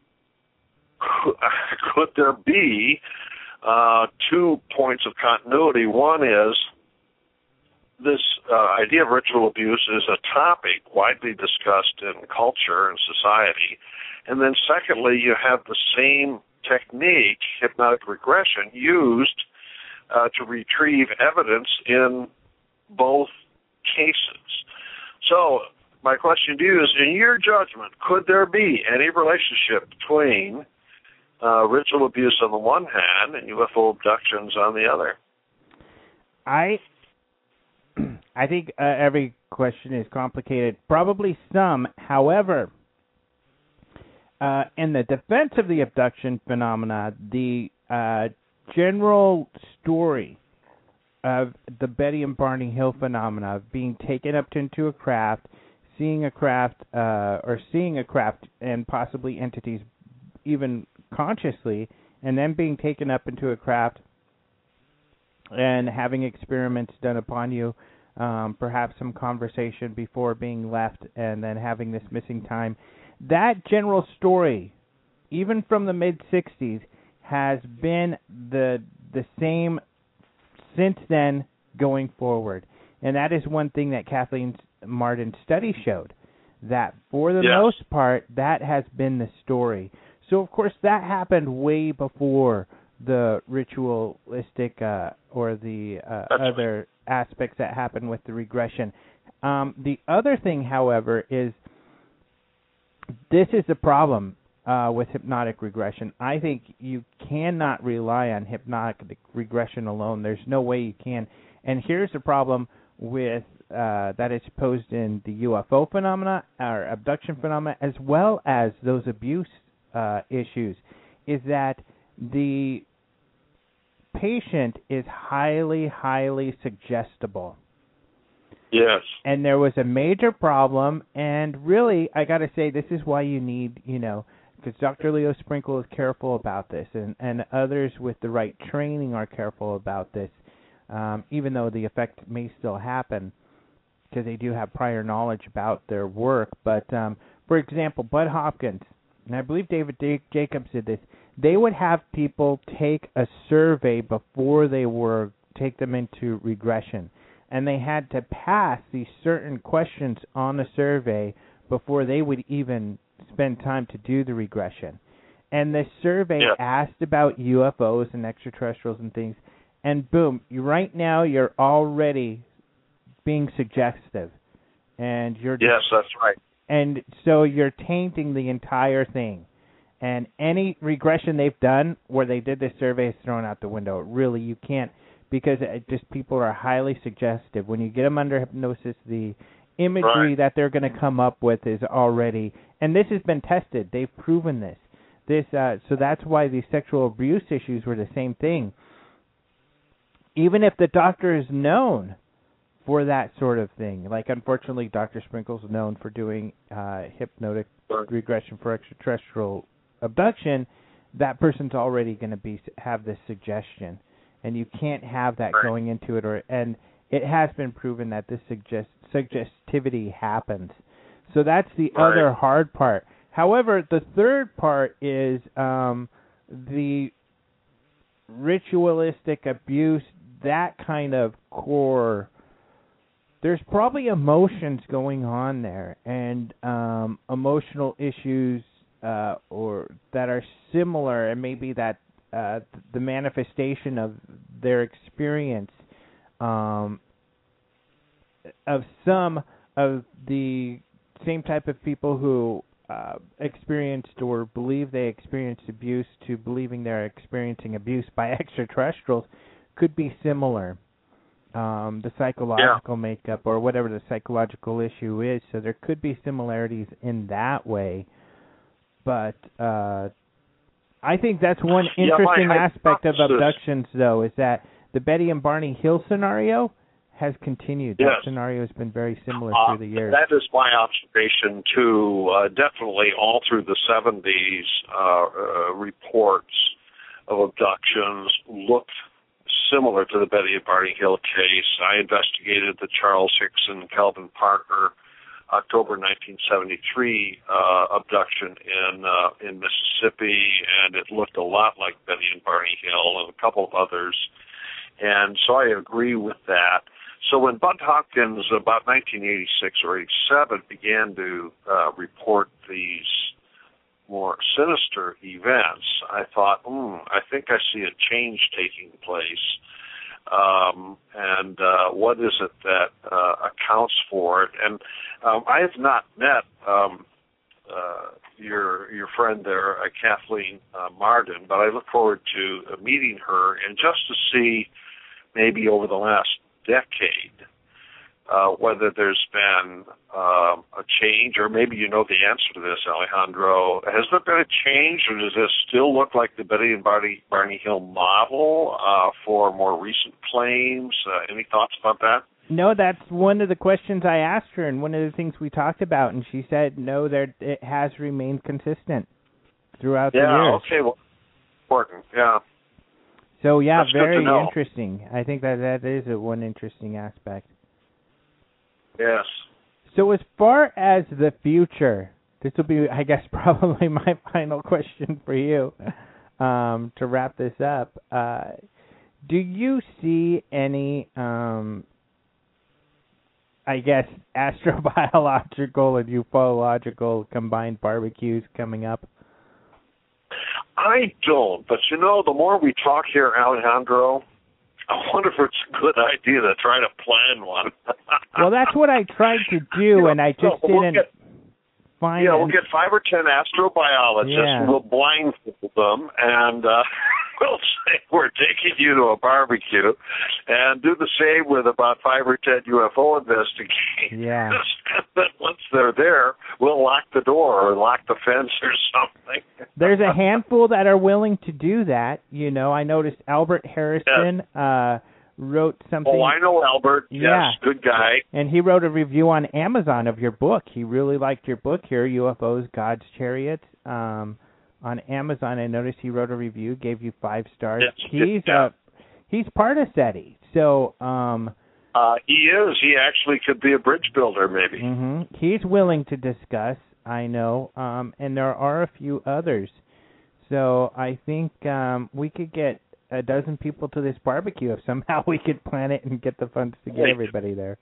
could, could there be uh, two points of continuity? One is this uh, idea of ritual abuse is a topic widely discussed in culture and society. And then secondly, you have the same technique, hypnotic regression, used uh, to retrieve evidence in both cases. So my question to you is, in your judgment, could there be any relationship between uh, ritual abuse on the one hand and U F O abductions on the other? I I think uh, every question is complicated. Probably some. However, uh, in the defense of the abduction phenomena, the uh, general story of the Betty and Barney Hill phenomena of being taken up into a craft, seeing a craft, uh, or seeing a craft and possibly entities even consciously, and then being taken up into a craft and having experiments done upon you, um, perhaps some conversation before being left, and then having this missing time. That general story, even from the mid-sixties, has been the the same since then going forward. And that is one thing that Kathleen Martin's study showed, that for the yes. most part, that has been the story. So, of course, that happened way before the ritualistic uh, or the uh, other aspects that happen with the regression. Um, the other thing, however, is this is the problem. uh, with hypnotic regression. I think you cannot rely on hypnotic regression alone. There's no way you can. And here's the problem with uh, that is posed in the U F O phenomena or abduction phenomena, as well as those abuse uh, issues, is that the patient is highly, highly suggestible. Yes. And there was a major problem, and really, I got to say, this is why you need, you know, because Doctor Leo Sprinkle is careful about this, and, and others with the right training are careful about this, um, even though the effect may still happen, because they do have prior knowledge about their work. But, um, for example, Bud Hopkins, and I believe David D- Jacobs did this, they would have people take a survey before they were, take them into regression. And they had to pass these certain questions on the survey before they would even spend time to do the regression. And the survey yeah. asked about U F Os and extraterrestrials and things, and boom, you, right now you're already being suggestive. And you're Yes, that's right. And so you're tainting the entire thing. And any regression they've done where they did this survey is thrown out the window. Really, you can't, because it just people are highly suggestive. When you get them under hypnosis, the imagery right. that they're going to come up with is already, and this has been tested. They've proven this. This, uh, so that's why these sexual abuse issues were the same thing. Even if the doctor is known for that sort of thing, like unfortunately Doctor Sprinkle's known for doing uh, hypnotic right. regression for extraterrestrial abduction, that person's already going to be have this suggestion. And you can't have that right. going into it, or and it has been proven that this suggest, suggestivity happens. So that's the right. other hard part. However, the third part is um, the ritualistic abuse, that kind of core. There's probably emotions going on there, and um, emotional issues uh, or that are similar, and maybe that Uh, the manifestation of their experience um, of some of the same type of people who uh, experienced or believe they experienced abuse to believing they're experiencing abuse by extraterrestrials could be similar. Um, the psychological yeah. makeup or whatever the psychological issue is, so there could be similarities in that way. But uh, I think that's one interesting yeah, aspect of abductions, though, is that the Betty and Barney Hill scenario has continued. Yes. That scenario has been very similar uh, through the years. That is my observation, too. Uh, definitely all through the seventies, uh, uh, reports of abductions looked similar to the Betty and Barney Hill case. I investigated the Charles Hickson, Calvin Parker, October nineteen seventy-three uh, abduction in uh, in Mississippi, and it looked a lot like Betty and Barney Hill and a couple of others. And so I agree with that. So when Bud Hopkins, about nineteen eighty-six or eighty-seven, began to uh, report these more sinister events, I thought, hmm, I think I see a change taking place. Um, and uh, what is it that uh, accounts for it? And um, I have not met um, uh, your your friend there, uh, Kathleen uh, Marden, but I look forward to uh, meeting her and just to see maybe over the last decade uh, whether there's been uh, a change, or maybe you know the answer to this, Alejandro. Has there been a change, or does this still look like the Betty and Barney, Barney Hill model uh, for more recent claims? Uh, any thoughts about that? No, that's one of the questions I asked her, and one of the things we talked about, and she said, no, there it has remained consistent throughout yeah, the years. Yeah, okay, well, important, yeah. So, yeah, That's very interesting. I think that that is a one interesting aspect. Yes. So as far as the future, this will be, I guess, probably my final question for you um, to wrap this up. Uh, do you see any, um, I guess, astrobiological and ufological combined barbecues coming up? I don't, but you know, the more we talk here, Alejandro, I wonder if it's a good idea to try to plan one. Well, that's what I tried to do, and I just no, we'll didn't. Get, find Yeah, an- we'll get five or ten astrobiologists, Yeah. and we'll blindfold them, and uh, we'll say we're taking you to a barbecue, and do the same with about five or ten U F O investigators. Yeah. And then once they're there, we'll lock the door or lock the fence or something. There's a handful that are willing to do that. You know, I noticed Albert Harrison uh, wrote something. Oh, I know Albert. Yeah. Yes, good guy. And he wrote a review on Amazon of your book. He really liked your book here, U F Os, God's Chariots. Um, on Amazon, I noticed he wrote a review, gave you five stars. Yes, he's yeah. uh, he's part of SETI, so um, Uh, he is. He actually could be a bridge builder, maybe. hmm he's willing to discuss. I know, um, and there are a few others. So I think um, we could get a dozen people to this barbecue if somehow we could plan it and get the funds to get Right. everybody there.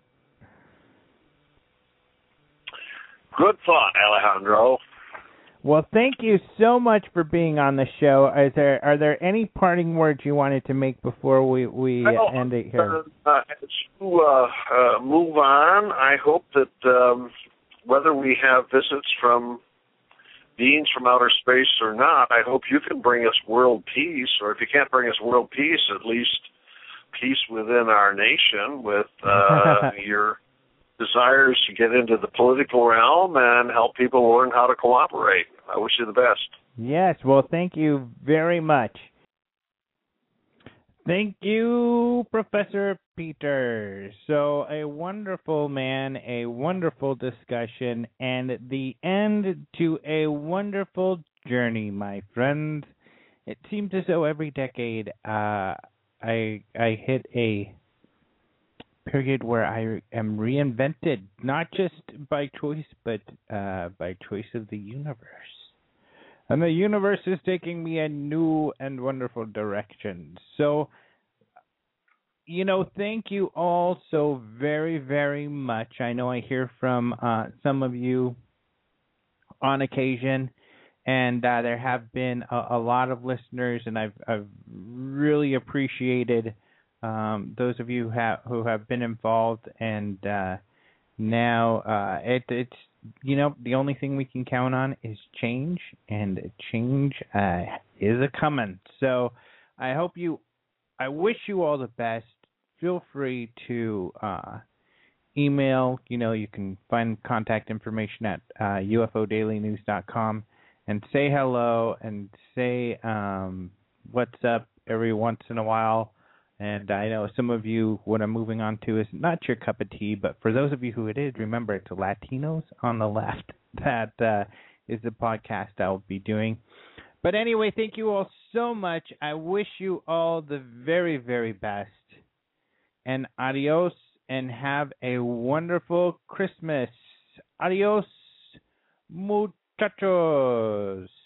Good thought, Alejandro. Well, thank you so much for being on the show. Is there are there any parting words you wanted to make before we we Well, end it here? Uh, uh, to uh, uh, move on, I hope that um, whether we have visits from beings from outer space or not, I hope you can bring us world peace, or if you can't bring us world peace, at least peace within our nation with uh, your desires to get into the political realm and help people learn how to cooperate. I wish you the best. Yes, well, thank you very much. Thank you, Professor Peters. So, a wonderful man, a wonderful discussion, and the end to a wonderful journey, my friends. It seems as though every decade uh, I I hit a period where I am reinvented, not just by choice, but uh, by choice of the universe. And the universe is taking me in new and wonderful directions. So, you know, thank you all so very, very much. I know I hear from uh, some of you on occasion, and uh, there have been a, a lot of listeners, and I've, I've really appreciated um, those of you who have, who have been involved. And uh, now uh, it, it's, you know, the only thing we can count on is change, and change uh, is a coming. So I hope you, I wish you all the best. Feel free to uh, email. You know, you can find contact information at uh, U F O daily news dot com, and say hello and say um, what's up every once in a while. And I know some of you, what I'm moving on to is not your cup of tea, but for those of you who it is, remember it's Latinos on the Left. That uh, is the podcast I'll be doing. But anyway, thank you all so much. I wish you all the very, very best. And adios, and have a wonderful Christmas. Adios, muchachos.